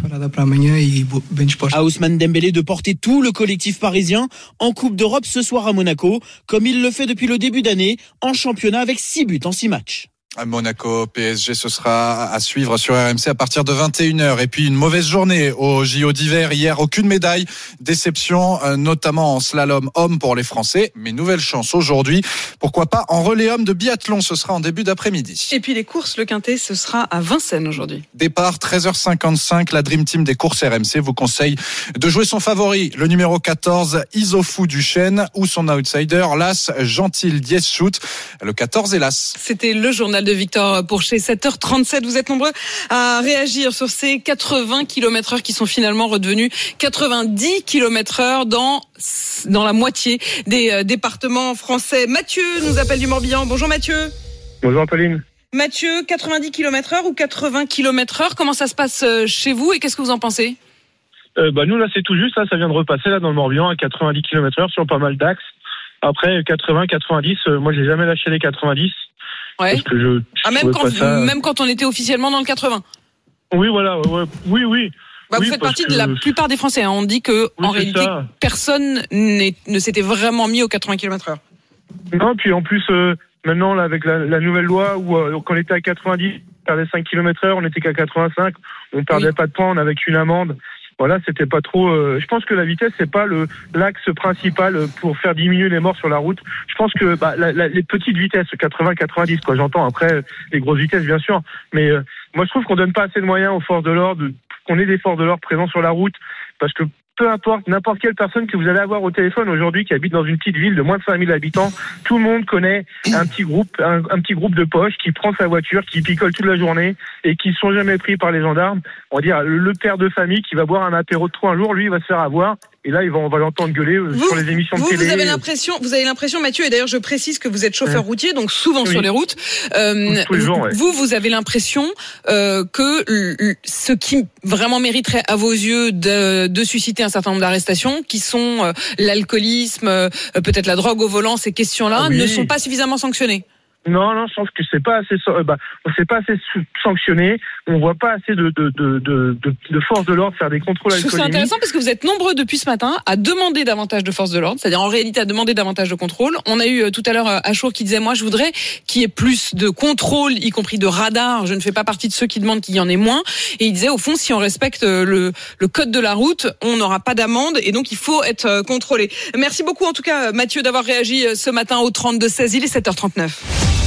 À Ousmane Dembélé de porter tout le collectif parisien en Coupe d'Europe ce soir à Monaco, comme il le fait depuis le début d'année en championnat avec six buts en six matchs. À Monaco, P S G, ce sera à suivre sur R M C à partir de vingt et une heures. Et puis une mauvaise journée au J O d'hiver. Hier, aucune médaille. Déception, notamment en slalom homme pour les Français. Mais nouvelle chance aujourd'hui. Pourquoi pas en relais homme de biathlon. Ce sera en début d'après-midi. Et puis les courses, le Quintet, ce sera à Vincennes aujourd'hui. Départ treize heures cinquante-cinq. La Dream Team des courses R M C vous conseille de jouer son favori, le numéro quatorze, Isofou Duchesne, ou son outsider, l'As Gentil Dieschut. Le quatorze, hélas. C'était le journal de Victor Pourchet, sept heures trente-sept. Vous êtes nombreux à réagir sur ces quatre-vingts kilomètres heure qui sont finalement redevenus quatre-vingt-dix kilomètres heure dans, dans la moitié des euh, départements français. Mathieu nous appelle du Morbihan. Bonjour Mathieu. Bonjour Pauline. Mathieu, quatre-vingt-dix kilomètres heure ou quatre-vingts kilomètres heure, comment ça se passe chez vous et qu'est-ce que vous en pensez? euh, bah Nous là c'est tout juste, là, ça vient de repasser là dans le Morbihan à quatre-vingt-dix kilomètres heure sur pas mal d'axes. Après quatre-vingts, quatre-vingt-dix, euh, moi j'ai jamais lâché les quatre-vingt-dix. Ouais. Parce que je, ah, même, quand, ça... même quand on était officiellement dans le quatre-vingts. Oui, voilà, ouais, oui, oui. Bah, oui, vous faites partie que... de la plupart des Français. Hein. On dit que oui, en réalité, ça. personne n'est, ne s'était vraiment mis aux quatre-vingts kilomètres heure. Non, puis en plus, euh, maintenant, là, avec la, la nouvelle loi, où euh, quand on était à quatre-vingt-dix, on perdait cinq kilomètres heure, on n'était qu'à quatre-vingt-cinq, on perdait oui. pas de points, on avait qu'une amende. Voilà, c'était pas trop. Euh, je pense que la vitesse c'est pas le l'axe principal pour faire diminuer les morts sur la route. Je pense que bah, la, la, les petites vitesses, quatre-vingts, quatre-vingt-dix, quoi. J'entends après les grosses vitesses bien sûr, mais euh, moi je trouve qu'on donne pas assez de moyens aux forces de l'ordre, qu'on ait des forces de l'ordre présents sur la route, parce que peu importe, n'importe quelle personne que vous allez avoir au téléphone aujourd'hui qui habite dans une petite ville de moins de cinq mille habitants, tout le monde connaît un petit groupe, un, un petit groupe de poches qui prend sa voiture, qui picole toute la journée et qui ne sont jamais pris par les gendarmes. On va dire le père de famille qui va boire un apéro de trop un jour, lui, il va se faire avoir. Et là, il va, on va l'entendre gueuler vous, sur les émissions vous, de télé. Vous avez l'impression, vous avez l'impression, Mathieu, et d'ailleurs, je précise que vous êtes chauffeur mmh. routier, donc souvent oui. sur les routes. Euh, Tous les jours, ouais. Vous, vous avez l'impression euh, que ce qui vraiment mériterait à vos yeux de, de susciter un certain nombre d'arrestations, qui sont euh, l'alcoolisme, euh, peut-être la drogue au volant, ces questions-là, oui. ne sont pas suffisamment sanctionnées. Non, non, je pense que c'est pas assez, bah, c'est pas assez sanctionné. On voit pas assez de de de de, de forces de l'ordre faire des contrôles alcooliques. Je trouve ça intéressant parce que vous êtes nombreux depuis ce matin à demander davantage de forces de l'ordre, c'est-à-dire en réalité à demander davantage de contrôle. On a eu tout à l'heure Achour qui disait moi je voudrais qu'il y ait plus de contrôle, y compris de radar. Je ne fais pas partie de ceux qui demandent qu'il y en ait moins. Et il disait au fond si on respecte le le code de la route, on n'aura pas d'amende et donc il faut être contrôlé. Merci beaucoup en tout cas Mathieu d'avoir réagi ce matin au trente-deux seize. Il est sept heures trente-neuf.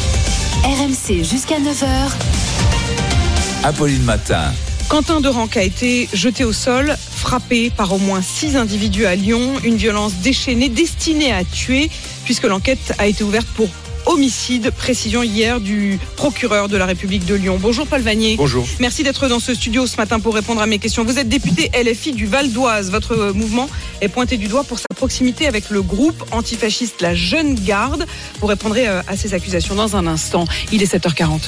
R M C jusqu'à neuf heures. Apolline Matin. Quentin Derenc a été jeté au sol, frappé par au moins six individus à Lyon. Une violence déchaînée destinée à tuer, puisque l'enquête a été ouverte pour homicide. Précision hier du procureur de la République de Lyon. Bonjour Paul Vanier. Bonjour. Merci d'être dans ce studio ce matin pour répondre à mes questions. Vous êtes député L F I du Val d'Oise. Votre mouvement est pointé du doigt pour sa proximité avec le groupe antifasciste La Jeune Garde. Vous répondrez à ces accusations dans un instant. Il est sept heures quarante.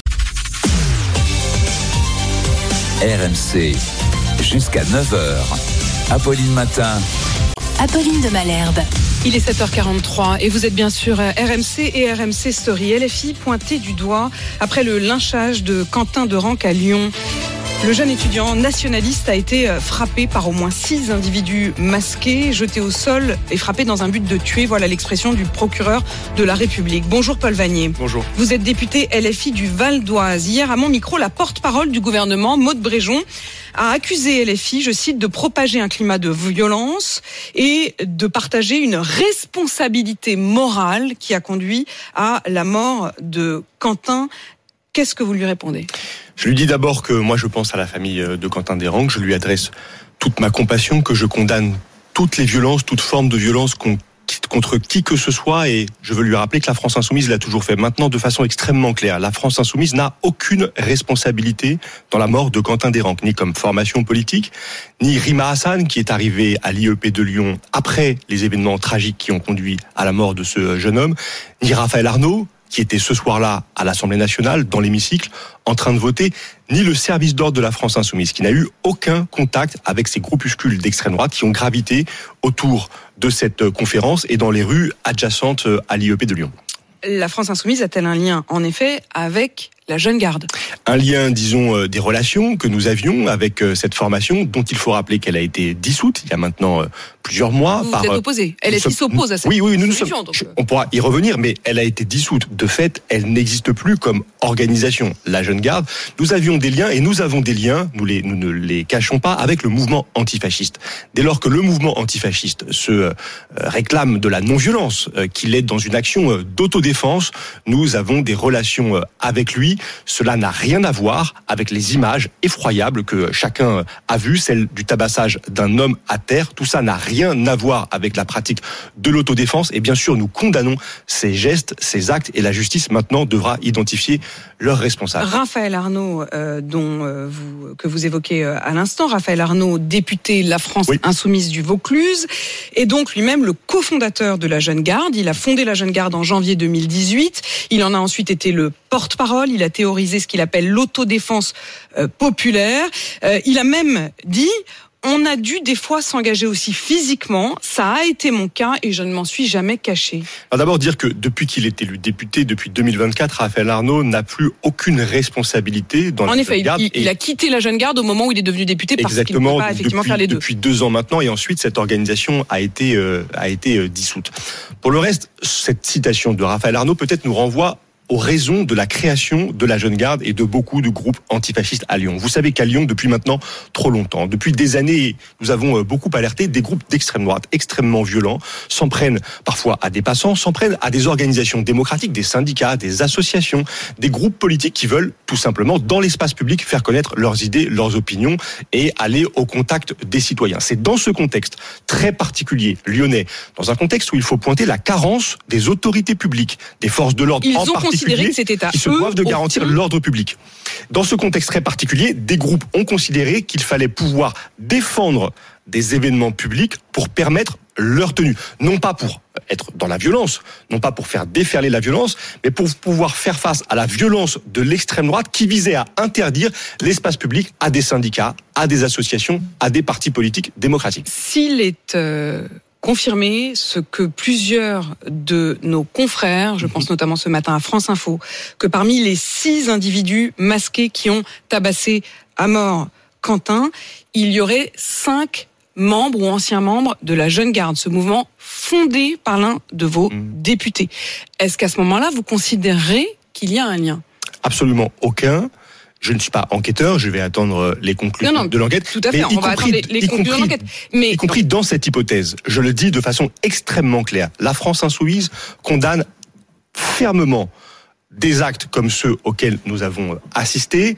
R M C, jusqu'à neuf heures. Apolline Matin. Apolline de Malherbe. Il est sept heures quarante-trois et vous êtes bien sûr R M C et R M C Story. L F I pointé du doigt après le lynchage de Quentin de Ranc à Lyon. Le jeune étudiant nationaliste a été frappé par au moins six individus masqués, jetés au sol et frappés dans un but de tuer. Voilà l'expression du procureur de la République. Bonjour Paul Vanier. Bonjour. Vous êtes député L F I du Val d'Oise. Hier, à mon micro, la porte-parole du gouvernement, Maude Bréjon, a accusé L F I, je cite, de propager un climat de violence et de partager une responsabilité morale qui a conduit à la mort de Quentin. Qu'est-ce que vous lui répondez ? Je lui dis d'abord que moi je pense à la famille de Quentin des Ranc, je lui adresse toute ma compassion, que je condamne toutes les violences, toute forme de violence contre qui que ce soit, et je veux lui rappeler que la France Insoumise l'a toujours fait. Maintenant, de façon extrêmement claire, la France Insoumise n'a aucune responsabilité dans la mort de Quentin des Ranc, ni comme formation politique, ni Rima Hassan, qui est arrivée à l'I E P de Lyon après les événements tragiques qui ont conduit à la mort de ce jeune homme, ni Raphaël Arnaud, qui était ce soir-là à l'Assemblée nationale, dans l'hémicycle, en train de voter, ni le service d'ordre de la France Insoumise, qui n'a eu aucun contact avec ces groupuscules d'extrême droite qui ont gravité autour de cette conférence et dans les rues adjacentes à l'I E P de Lyon. La France Insoumise a-t-elle un lien, en effet, avec la Jeune Garde ? Un lien, disons, euh, des relations que nous avions avec euh, cette formation, dont il faut rappeler qu'elle a été dissoute il y a maintenant euh, plusieurs mois. Vous par, vous êtes opposé. L F I s'oppose à cette oui, oui, nous, nous sommes, donc... on pourra y revenir, mais elle a été dissoute. De fait, elle n'existe plus comme organisation. La Jeune Garde, nous avions des liens et nous avons des liens, nous, les, nous ne les cachons pas, avec le mouvement antifasciste. Dès lors que le mouvement antifasciste se euh, réclame de la non-violence, euh, qu'il est dans une action euh, d'autodéfense, nous avons des relations euh, avec lui. Cela n'a rien à voir avec les images effroyables que chacun a vues, celle du tabassage d'un homme à terre. Tout ça n'a rien à voir avec la pratique de l'autodéfense. Et bien sûr, nous condamnons ces gestes, ces actes, et la justice maintenant devra identifier leurs responsables. Raphaël Arnaud, euh, dont euh, vous, que vous évoquez euh, à l'instant, Raphaël Arnaud, député La France oui. Insoumise du Vaucluse, est donc lui-même le cofondateur de la Jeune Garde. Il a fondé la Jeune Garde en janvier deux mille dix-huit. Il en a ensuite été le porte-parole. Il a théorisé ce qu'il appelle l'autodéfense euh, populaire. Euh, il a même dit... On a dû des fois s'engager aussi physiquement. Ça a été mon cas et je ne m'en suis jamais caché. Alors d'abord dire que depuis qu'il est élu député, depuis deux mille vingt-quatre, Raphaël Arnaud n'a plus aucune responsabilité dans en la effet, Jeune Garde. Il, il a quitté la Jeune Garde au moment où il est devenu député parce qu'il ne peut pas effectivement depuis, faire les deux. Depuis deux ans maintenant, et ensuite cette organisation a été euh, a été euh, dissoute. Pour le reste, cette citation de Raphaël Arnaud peut-être nous renvoie aux raisons de la création de la Jeune Garde et de beaucoup de groupes antifascistes à Lyon. Vous savez qu'à Lyon, depuis maintenant trop longtemps, depuis des années, nous avons beaucoup alerté, des groupes d'extrême droite extrêmement violents s'en prennent parfois à des passants, s'en prennent à des organisations démocratiques, des syndicats, des associations, des groupes politiques qui veulent tout simplement, dans l'espace public, faire connaître leurs idées, leurs opinions et aller au contact des citoyens. C'est dans ce contexte très particulier lyonnais, dans un contexte où il faut pointer la carence des autorités publiques, des forces de l'ordre Ils en ont particulier, considéré que c'était à qui se eux, doivent de garantir fond. l'ordre public. Dans ce contexte très particulier, des groupes ont considéré qu'il fallait pouvoir défendre des événements publics pour permettre leur tenue. Non pas pour être dans la violence, non pas pour faire déferler la violence, mais pour pouvoir faire face à la violence de l'extrême droite qui visait à interdire l'espace public à des syndicats, à des associations, à des partis politiques démocratiques. S'il est... Euh... confirmer ce que plusieurs de nos confrères, je pense notamment ce matin à France Info, que parmi les six individus masqués qui ont tabassé à mort Quentin, il y aurait cinq membres ou anciens membres de la Jeune Garde, ce mouvement fondé par l'un de vos mmh. députés. Est-ce qu'à ce moment-là, vous considérez qu'il y a un lien ? Absolument aucun. Je ne suis pas enquêteur, je vais attendre les conclusions non, non, de l'enquête. Tout à fait, on va attendre les, les conclusions de l'enquête. Mais... Y compris dans cette hypothèse, je le dis de façon extrêmement claire, la France Insoumise condamne fermement des actes comme ceux auxquels nous avons assisté, qui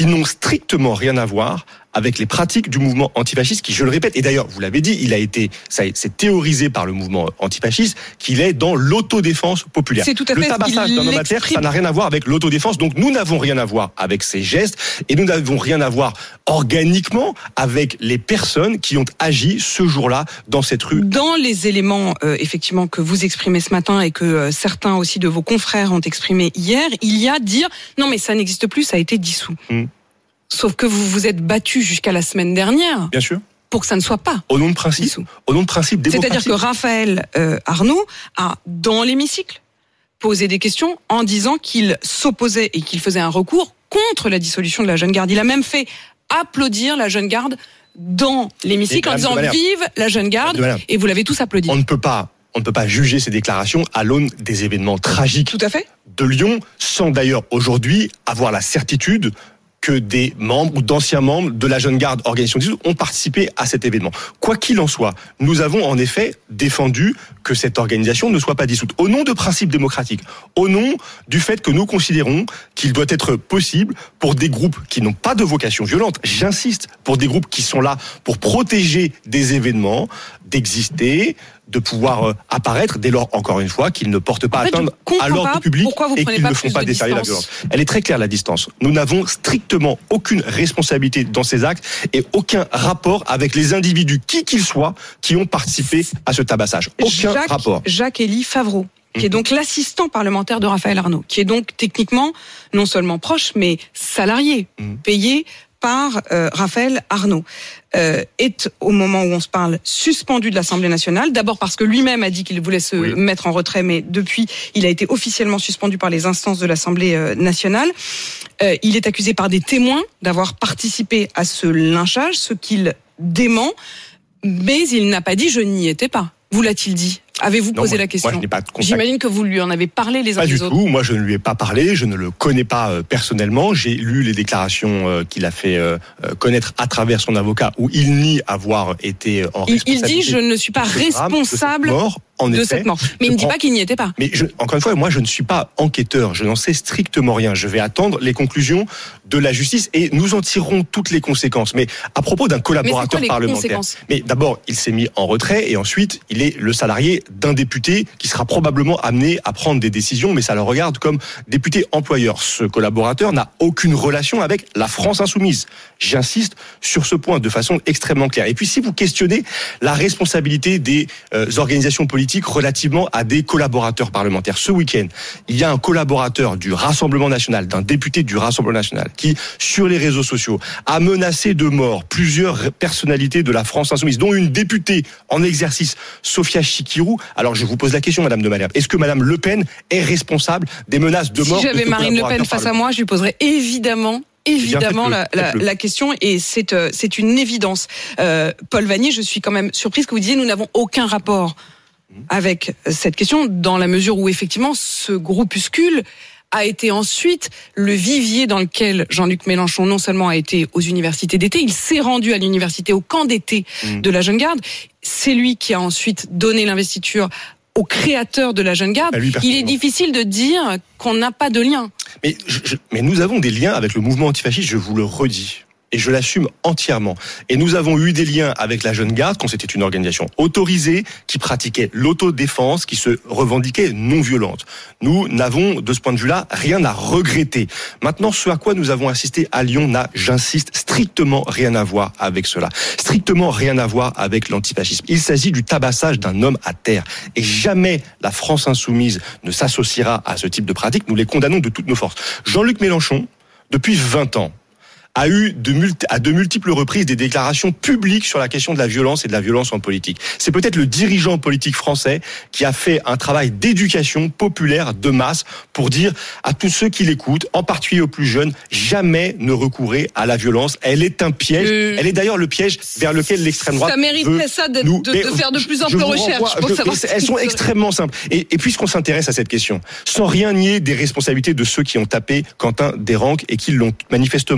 qui n'ont strictement rien à voir avec les pratiques du mouvement antifasciste qui, je le répète, et d'ailleurs, vous l'avez dit, il a été, ça c'est théorisé par le mouvement antifasciste, qu'il est dans l'autodéfense populaire. C'est tout à fait le tabassage d'un homme à terre, ça n'a rien à voir avec l'autodéfense, donc nous n'avons rien à voir avec ces gestes, et nous n'avons rien à voir organiquement avec les personnes qui ont agi ce jour-là dans cette rue. Dans les éléments, euh, effectivement, que vous exprimez ce matin et que euh, certains aussi de vos confrères ont exprimé hier, il y a dire, non mais ça n'existe plus, ça a été dissous. Hum. Sauf que vous vous êtes battu jusqu'à la semaine dernière. Bien sûr. Pour que ça ne soit pas. Au nom de principe. Dissous. Au nom de principe démocratique. C'est-à-dire que Raphaël euh, Arnaud a, dans l'hémicycle, posé des questions en disant qu'il s'opposait et qu'il faisait un recours contre la dissolution de la Jeune Garde. Il a même fait applaudir la Jeune Garde dans l'hémicycle en disant vive la Jeune Garde. Et vous l'avez tous applaudi. On ne peut pas. On ne peut pas juger ces déclarations à l'aune des événements tragiques. Tout à fait. De Lyon, sans d'ailleurs aujourd'hui avoir la certitude que des membres ou d'anciens membres de la Jeune Garde organisation dissoute ont participé à cet événement. Quoi qu'il en soit, nous avons en effet défendu que cette organisation ne soit pas dissoute. Au nom de principes démocratiques, au nom du fait que nous considérons qu'il doit être possible pour des groupes qui n'ont pas de vocation violente, j'insiste, pour des groupes qui sont là pour protéger des événements, d'exister, de pouvoir euh, apparaître dès lors, encore une fois, qu'ils ne portent pas en fait, atteinte à l'ordre public et qu'ils ne font pas déferler la violence. Elle est très claire, la distance. Nous n'avons strictement aucune responsabilité dans ces actes et aucun rapport avec les individus, qui qu'ils soient, qui ont participé à ce tabassage. Aucun Jacques, rapport. Jacques-Élie Favreau, qui est donc l'assistant parlementaire de Raphaël Arnaud, qui est donc techniquement non seulement proche, mais salarié, mmh. payé par euh, Raphaël Arnaud, euh, est au moment où on se parle suspendu de l'Assemblée nationale. D'abord parce que lui-même a dit qu'il voulait se oui. mettre en retrait, mais depuis, il a été officiellement suspendu par les instances de l'Assemblée euh, nationale. Euh, il est accusé par des témoins d'avoir participé à ce lynchage, ce qu'il dément, mais il n'a pas dit « je n'y étais pas ». Vous l'a-t-il dit ? Avez-vous non, posé moi, la question ? Moi, je n'ai pas de contact. J'imagine que vous lui en avez parlé les uns pas des du autres. Tout. Moi, je ne lui ai pas parlé. Je ne le connais pas euh, personnellement. J'ai lu les déclarations euh, qu'il a fait euh, connaître à travers son avocat, où il nie avoir été en il, responsabilité. Il dit je ne suis pas responsable de cette mort. En de effet, cette mort. Mais il ne dit pas qu'il n'y était pas. Mais je, encore une fois, moi, je ne suis pas enquêteur. Je n'en sais strictement rien. Je vais attendre les conclusions de la justice et nous en tirerons toutes les conséquences. Mais à propos d'un collaborateur mais parlementaire, mais d'abord, il s'est mis en retrait et ensuite, il est le salarié d'un député qui sera probablement amené à prendre des décisions, mais ça le regarde comme député employeur. Ce collaborateur n'a aucune relation avec la France insoumise. J'insiste sur ce point de façon extrêmement claire. Et puis, si vous questionnez la responsabilité des euh, organisations politiques relativement à des collaborateurs parlementaires. Ce week-end, il y a un collaborateur du Rassemblement national, d'un député du Rassemblement national, qui, sur les réseaux sociaux, a menacé de mort plusieurs personnalités de la France insoumise, dont une députée en exercice, Sophia Chikirou. Alors, je vous pose la question, Madame de Malherbe. Est-ce que Madame Le Pen est responsable des menaces de mort? Si j'avais Marine Le Pen face à moi, je lui poserais évidemment Évidemment, la, la, la question, et c'est, euh, c'est une évidence. Euh, Paul Vannier, je suis quand même surprise que vous disiez nous n'avons aucun rapport avec cette question, dans la mesure où effectivement ce groupuscule a été ensuite le vivier dans lequel Jean-Luc Mélenchon non seulement a été aux universités d'été, il s'est rendu à l'université, au camp d'été mmh. de la Jeune Garde. C'est lui qui a ensuite donné l'investiture au créateur de la Jeune Garde. Il est difficile de dire qu'on n'a pas de lien. Mais, je, je, mais nous avons des liens avec le mouvement antifasciste, je vous le redis. Et je l'assume entièrement. Et nous avons eu des liens avec la Jeune Garde quand c'était une organisation autorisée, qui pratiquait l'autodéfense, qui se revendiquait non violente. Nous n'avons, de ce point de vue-là, rien à regretter. Maintenant, ce à quoi nous avons assisté à Lyon n'a, j'insiste, strictement rien à voir avec cela. Strictement rien à voir avec l'antifascisme. Il s'agit du tabassage d'un homme à terre. Et jamais la France insoumise ne s'associera à ce type de pratique. Nous les condamnons de toutes nos forces. Jean-Luc Mélenchon, depuis vingt ans, a eu de multi- à de multiples reprises des déclarations publiques sur la question de la violence et de la violence en politique. C'est peut-être le dirigeant politique français qui a fait un travail d'éducation populaire de masse pour dire à tous ceux qui l'écoutent, en particulier aux plus jeunes, jamais ne recourez à la violence. Elle est un piège. Euh, Elle est d'ailleurs le piège vers lequel l'extrême droite ça mériterait ça de, nous... de, de faire de plus amples recherches. Renvoie, pour je, savoir elles sont extrêmement simples. Et, et puisqu'on s'intéresse à cette question, sans rien nier des responsabilités de ceux qui ont tapé Quentin Derengue et qui l'ont manifestement tué,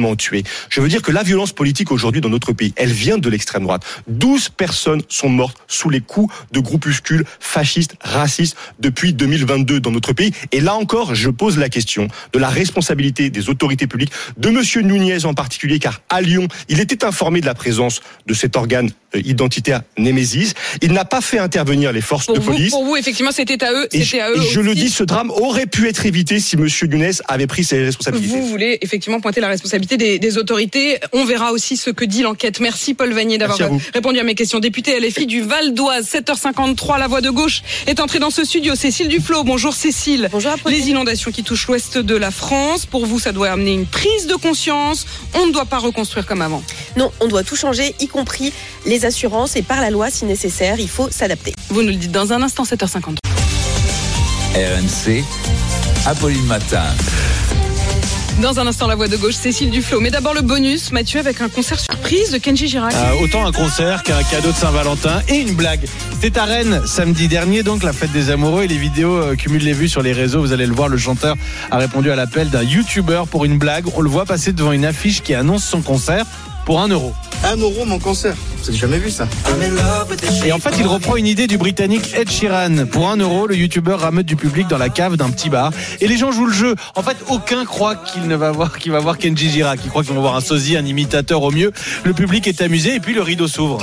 parler. Je veux dire que la violence politique aujourd'hui dans notre pays, elle vient de l'extrême droite. douze personnes sont mortes sous les coups de groupuscules fascistes, racistes depuis deux mille vingt-deux dans notre pays. Et là encore, je pose la question de la responsabilité des autorités publiques, de monsieur Nunez en particulier, car à Lyon, il était informé de la présence de cet organe identitaire Némésis. Il n'a pas fait intervenir les forces pour de vous, police. Pour vous, effectivement, c'était à eux. Et c'était je, à eux et je aussi. le dis, ce drame aurait pu être évité si monsieur Nunez avait pris ses responsabilités. Vous voulez effectivement pointer la responsabilité des, des autorités. On verra aussi ce que dit l'enquête. Merci Paul Vanier d'avoir à répondu à mes questions. Député L F I du Val d'Oise, sept heures cinquante-trois, la voix de gauche est entrée dans ce studio. Cécile Duflot. Bonjour Cécile. Bonjour. Les inondations qui touchent l'ouest de la France, pour vous, ça doit amener une prise de conscience. On ne doit pas reconstruire comme avant. Non, on doit tout changer, y compris les assurances, et par la loi, si nécessaire, il faut s'adapter. Vous nous le dites dans un instant, sept heures cinquante-trois. R M C, Apolline Matin. Dans un instant, la voix de gauche, Cécile Duflot. Mais d'abord le bonus, Mathieu, avec un concert surprise de Kenji Girac. Euh, autant un concert qu'un cadeau de Saint-Valentin et une blague. C'était à Rennes samedi dernier, donc la fête des amoureux, et les vidéos euh, cumulent les vues sur les réseaux. Vous allez le voir, le chanteur a répondu à l'appel d'un youtubeur pour une blague. On le voit passer devant une affiche qui annonce son concert pour un euro. Un euro mon concert, vous avez jamais vu ça. Et en fait, il reprend une idée du Britannique Ed Sheeran. Pour un euro, le youtubeur rameute du public dans la cave d'un petit bar. Et les gens jouent le jeu. En fait, aucun croit qu'il ne va voir, qu'il va voir Kenji Girac. Ils croient qu'ils vont voir un sosie, un imitateur au mieux. Le public est amusé et puis le rideau s'ouvre.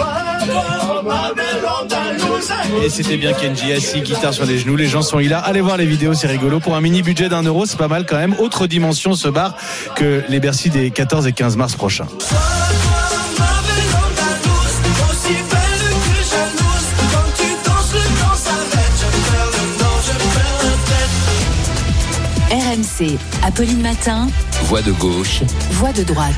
Et c'était bien Kenji, assis, guitare sur les genoux. Les gens sont hilar. Allez voir les vidéos, c'est rigolo. Pour un mini budget d'un euro, c'est pas mal quand même. Autre dimension, ce bar, que les Bercy des quatorze et quinze mars prochains. R M C, Apolline Matin. Voix de gauche. Voix de droite.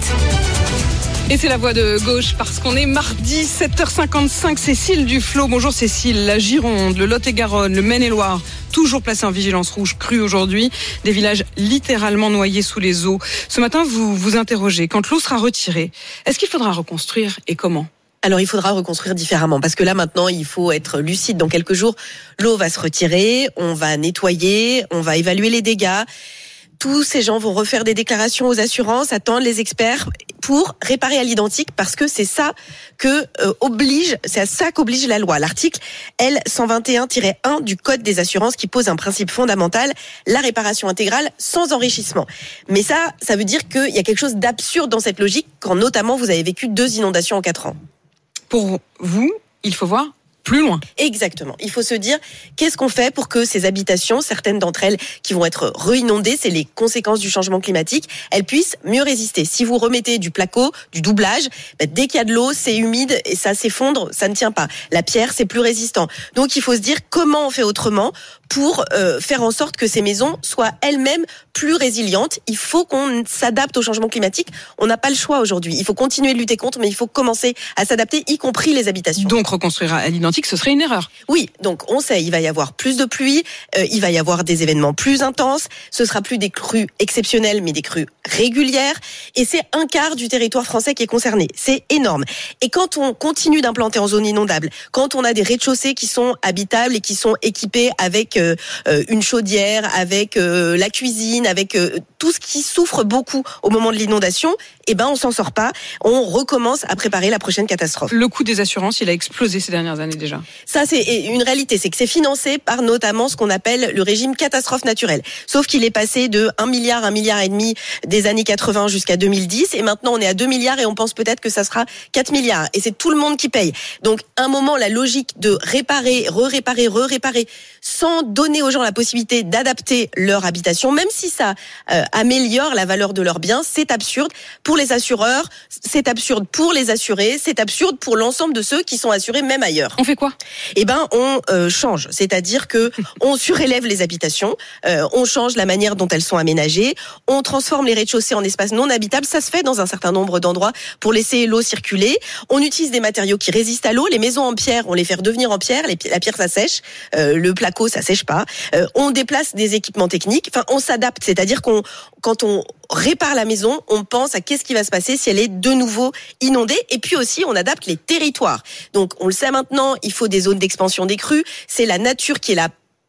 Et c'est la voix de gauche parce qu'on est mardi, sept heures cinquante-cinq. Cécile Duflot. Bonjour Cécile. La Gironde, le Lot-et-Garonne, le Maine-et-Loire, toujours placés en vigilance rouge crue aujourd'hui. Des villages littéralement noyés sous les eaux. Ce matin, vous vous interrogez. Quand l'eau sera retirée, est-ce qu'il faudra reconstruire et comment ? Alors il faudra reconstruire différemment, parce que là maintenant il faut être lucide. Dans quelques jours, l'eau va se retirer, on va nettoyer, on va évaluer les dégâts. Tous ces gens vont refaire des déclarations aux assurances, attendre les experts pour réparer à l'identique, parce que c'est ça que euh, oblige, c'est à ça qu'oblige la loi. L'article L cent vingt et un tiret un du Code des assurances qui pose un principe fondamental, la réparation intégrale sans enrichissement. Mais ça, ça veut dire qu'il y a quelque chose d'absurde dans cette logique, quand notamment vous avez vécu deux inondations en quatre ans. Pour vous, il faut voir plus loin. Exactement. Il faut se dire, qu'est-ce qu'on fait pour que ces habitations, certaines d'entre elles qui vont être re-inondées, c'est les conséquences du changement climatique, elles puissent mieux résister. Si vous remettez du placo, du doublage, bah, dès qu'il y a de l'eau, c'est humide et ça s'effondre, ça ne tient pas. La pierre, c'est plus résistant. Donc il faut se dire comment on fait autrement pour euh, faire en sorte que ces maisons soient elles-mêmes plus résilientes. Il faut qu'on s'adapte au changement climatique. On n'a pas le choix aujourd'hui. Il faut continuer de lutter contre, mais il faut commencer à s'adapter, y compris les habitations. Donc reconstruire à l'identique, ce serait une erreur. Oui, donc on sait, il va y avoir plus de pluie, euh, il va y avoir des événements plus intenses, ce sera plus des crues exceptionnelles, mais des crues régulières, et c'est un quart du territoire français qui est concerné. C'est énorme. Et quand on continue d'implanter en zone inondable, quand on a des rez-de-chaussée qui sont habitables et qui sont équipés avec euh, une chaudière, avec euh, la cuisine, avec euh, tout ce qui souffre beaucoup au moment de l'inondation, eh ben on s'en sort pas. On recommence à préparer la prochaine catastrophe. Le coût des assurances, il a explosé ces dernières années déjà. Ça, c'est une réalité, c'est que c'est financé par notamment ce qu'on appelle le régime catastrophe naturelle. Sauf qu'il est passé de un milliard, un milliard et demi des années quatre-vingts jusqu'à deux mille dix, et maintenant on est à deux milliards et on pense peut-être que ça sera quatre milliards. Et c'est tout le monde qui paye. Donc, à un moment, la logique de réparer, re-réparer, re-réparer, sans donner aux gens la possibilité d'adapter leur habitation, même si ça euh, améliore la valeur de leurs biens, c'est absurde pour les assureurs, c'est absurde pour les assurés, c'est absurde pour l'ensemble de ceux qui sont assurés même ailleurs. On fait quoi ? Eh ben, on euh, change, c'est-à-dire que on surélève les habitations, euh, on change la manière dont elles sont aménagées, on transforme les rez-de-chaussée en espaces non habitables. Ça se fait dans un certain nombre d'endroits pour laisser l'eau circuler. On utilise des matériaux qui résistent à l'eau. Les maisons en pierre, on les fait redevenir en pierre. Les, la pierre, ça sèche. Euh, le placo, ça sèche pas. Euh, on déplace des équipements techniques. Enfin, on s'adapte, c'est-à-dire qu'on, quand on répare la maison, on pense à qu'est-ce qui va se passer si elle est de nouveau inondée. Et puis aussi, on adapte les territoires. Donc, on le sait maintenant, il faut des zones d'expansion des crues. C'est la nature qui est la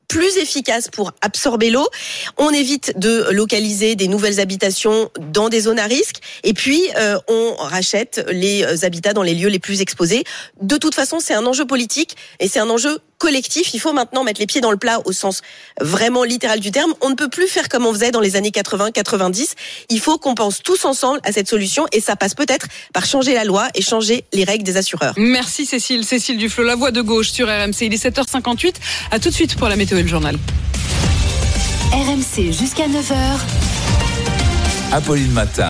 plus efficace pour absorber l'eau. On évite de localiser des nouvelles habitations dans des zones à risque. Et puis, euh, on rachète les habitats dans les lieux les plus exposés. De toute façon, c'est un enjeu politique et c'est un enjeu collectif. Il faut maintenant mettre les pieds dans le plat au sens vraiment littéral du terme. On ne peut plus faire comme on faisait dans les années quatre-vingts quatre-vingt-dix. Il faut qu'on pense tous ensemble à cette solution et ça passe peut-être par changer la loi et changer les règles des assureurs. Merci Cécile. Cécile Duflot, la voix de gauche sur R M C. Il est sept heures cinquante-huit. À tout de suite pour la météo et le journal. R M C jusqu'à neuf heures. Apolline Matin.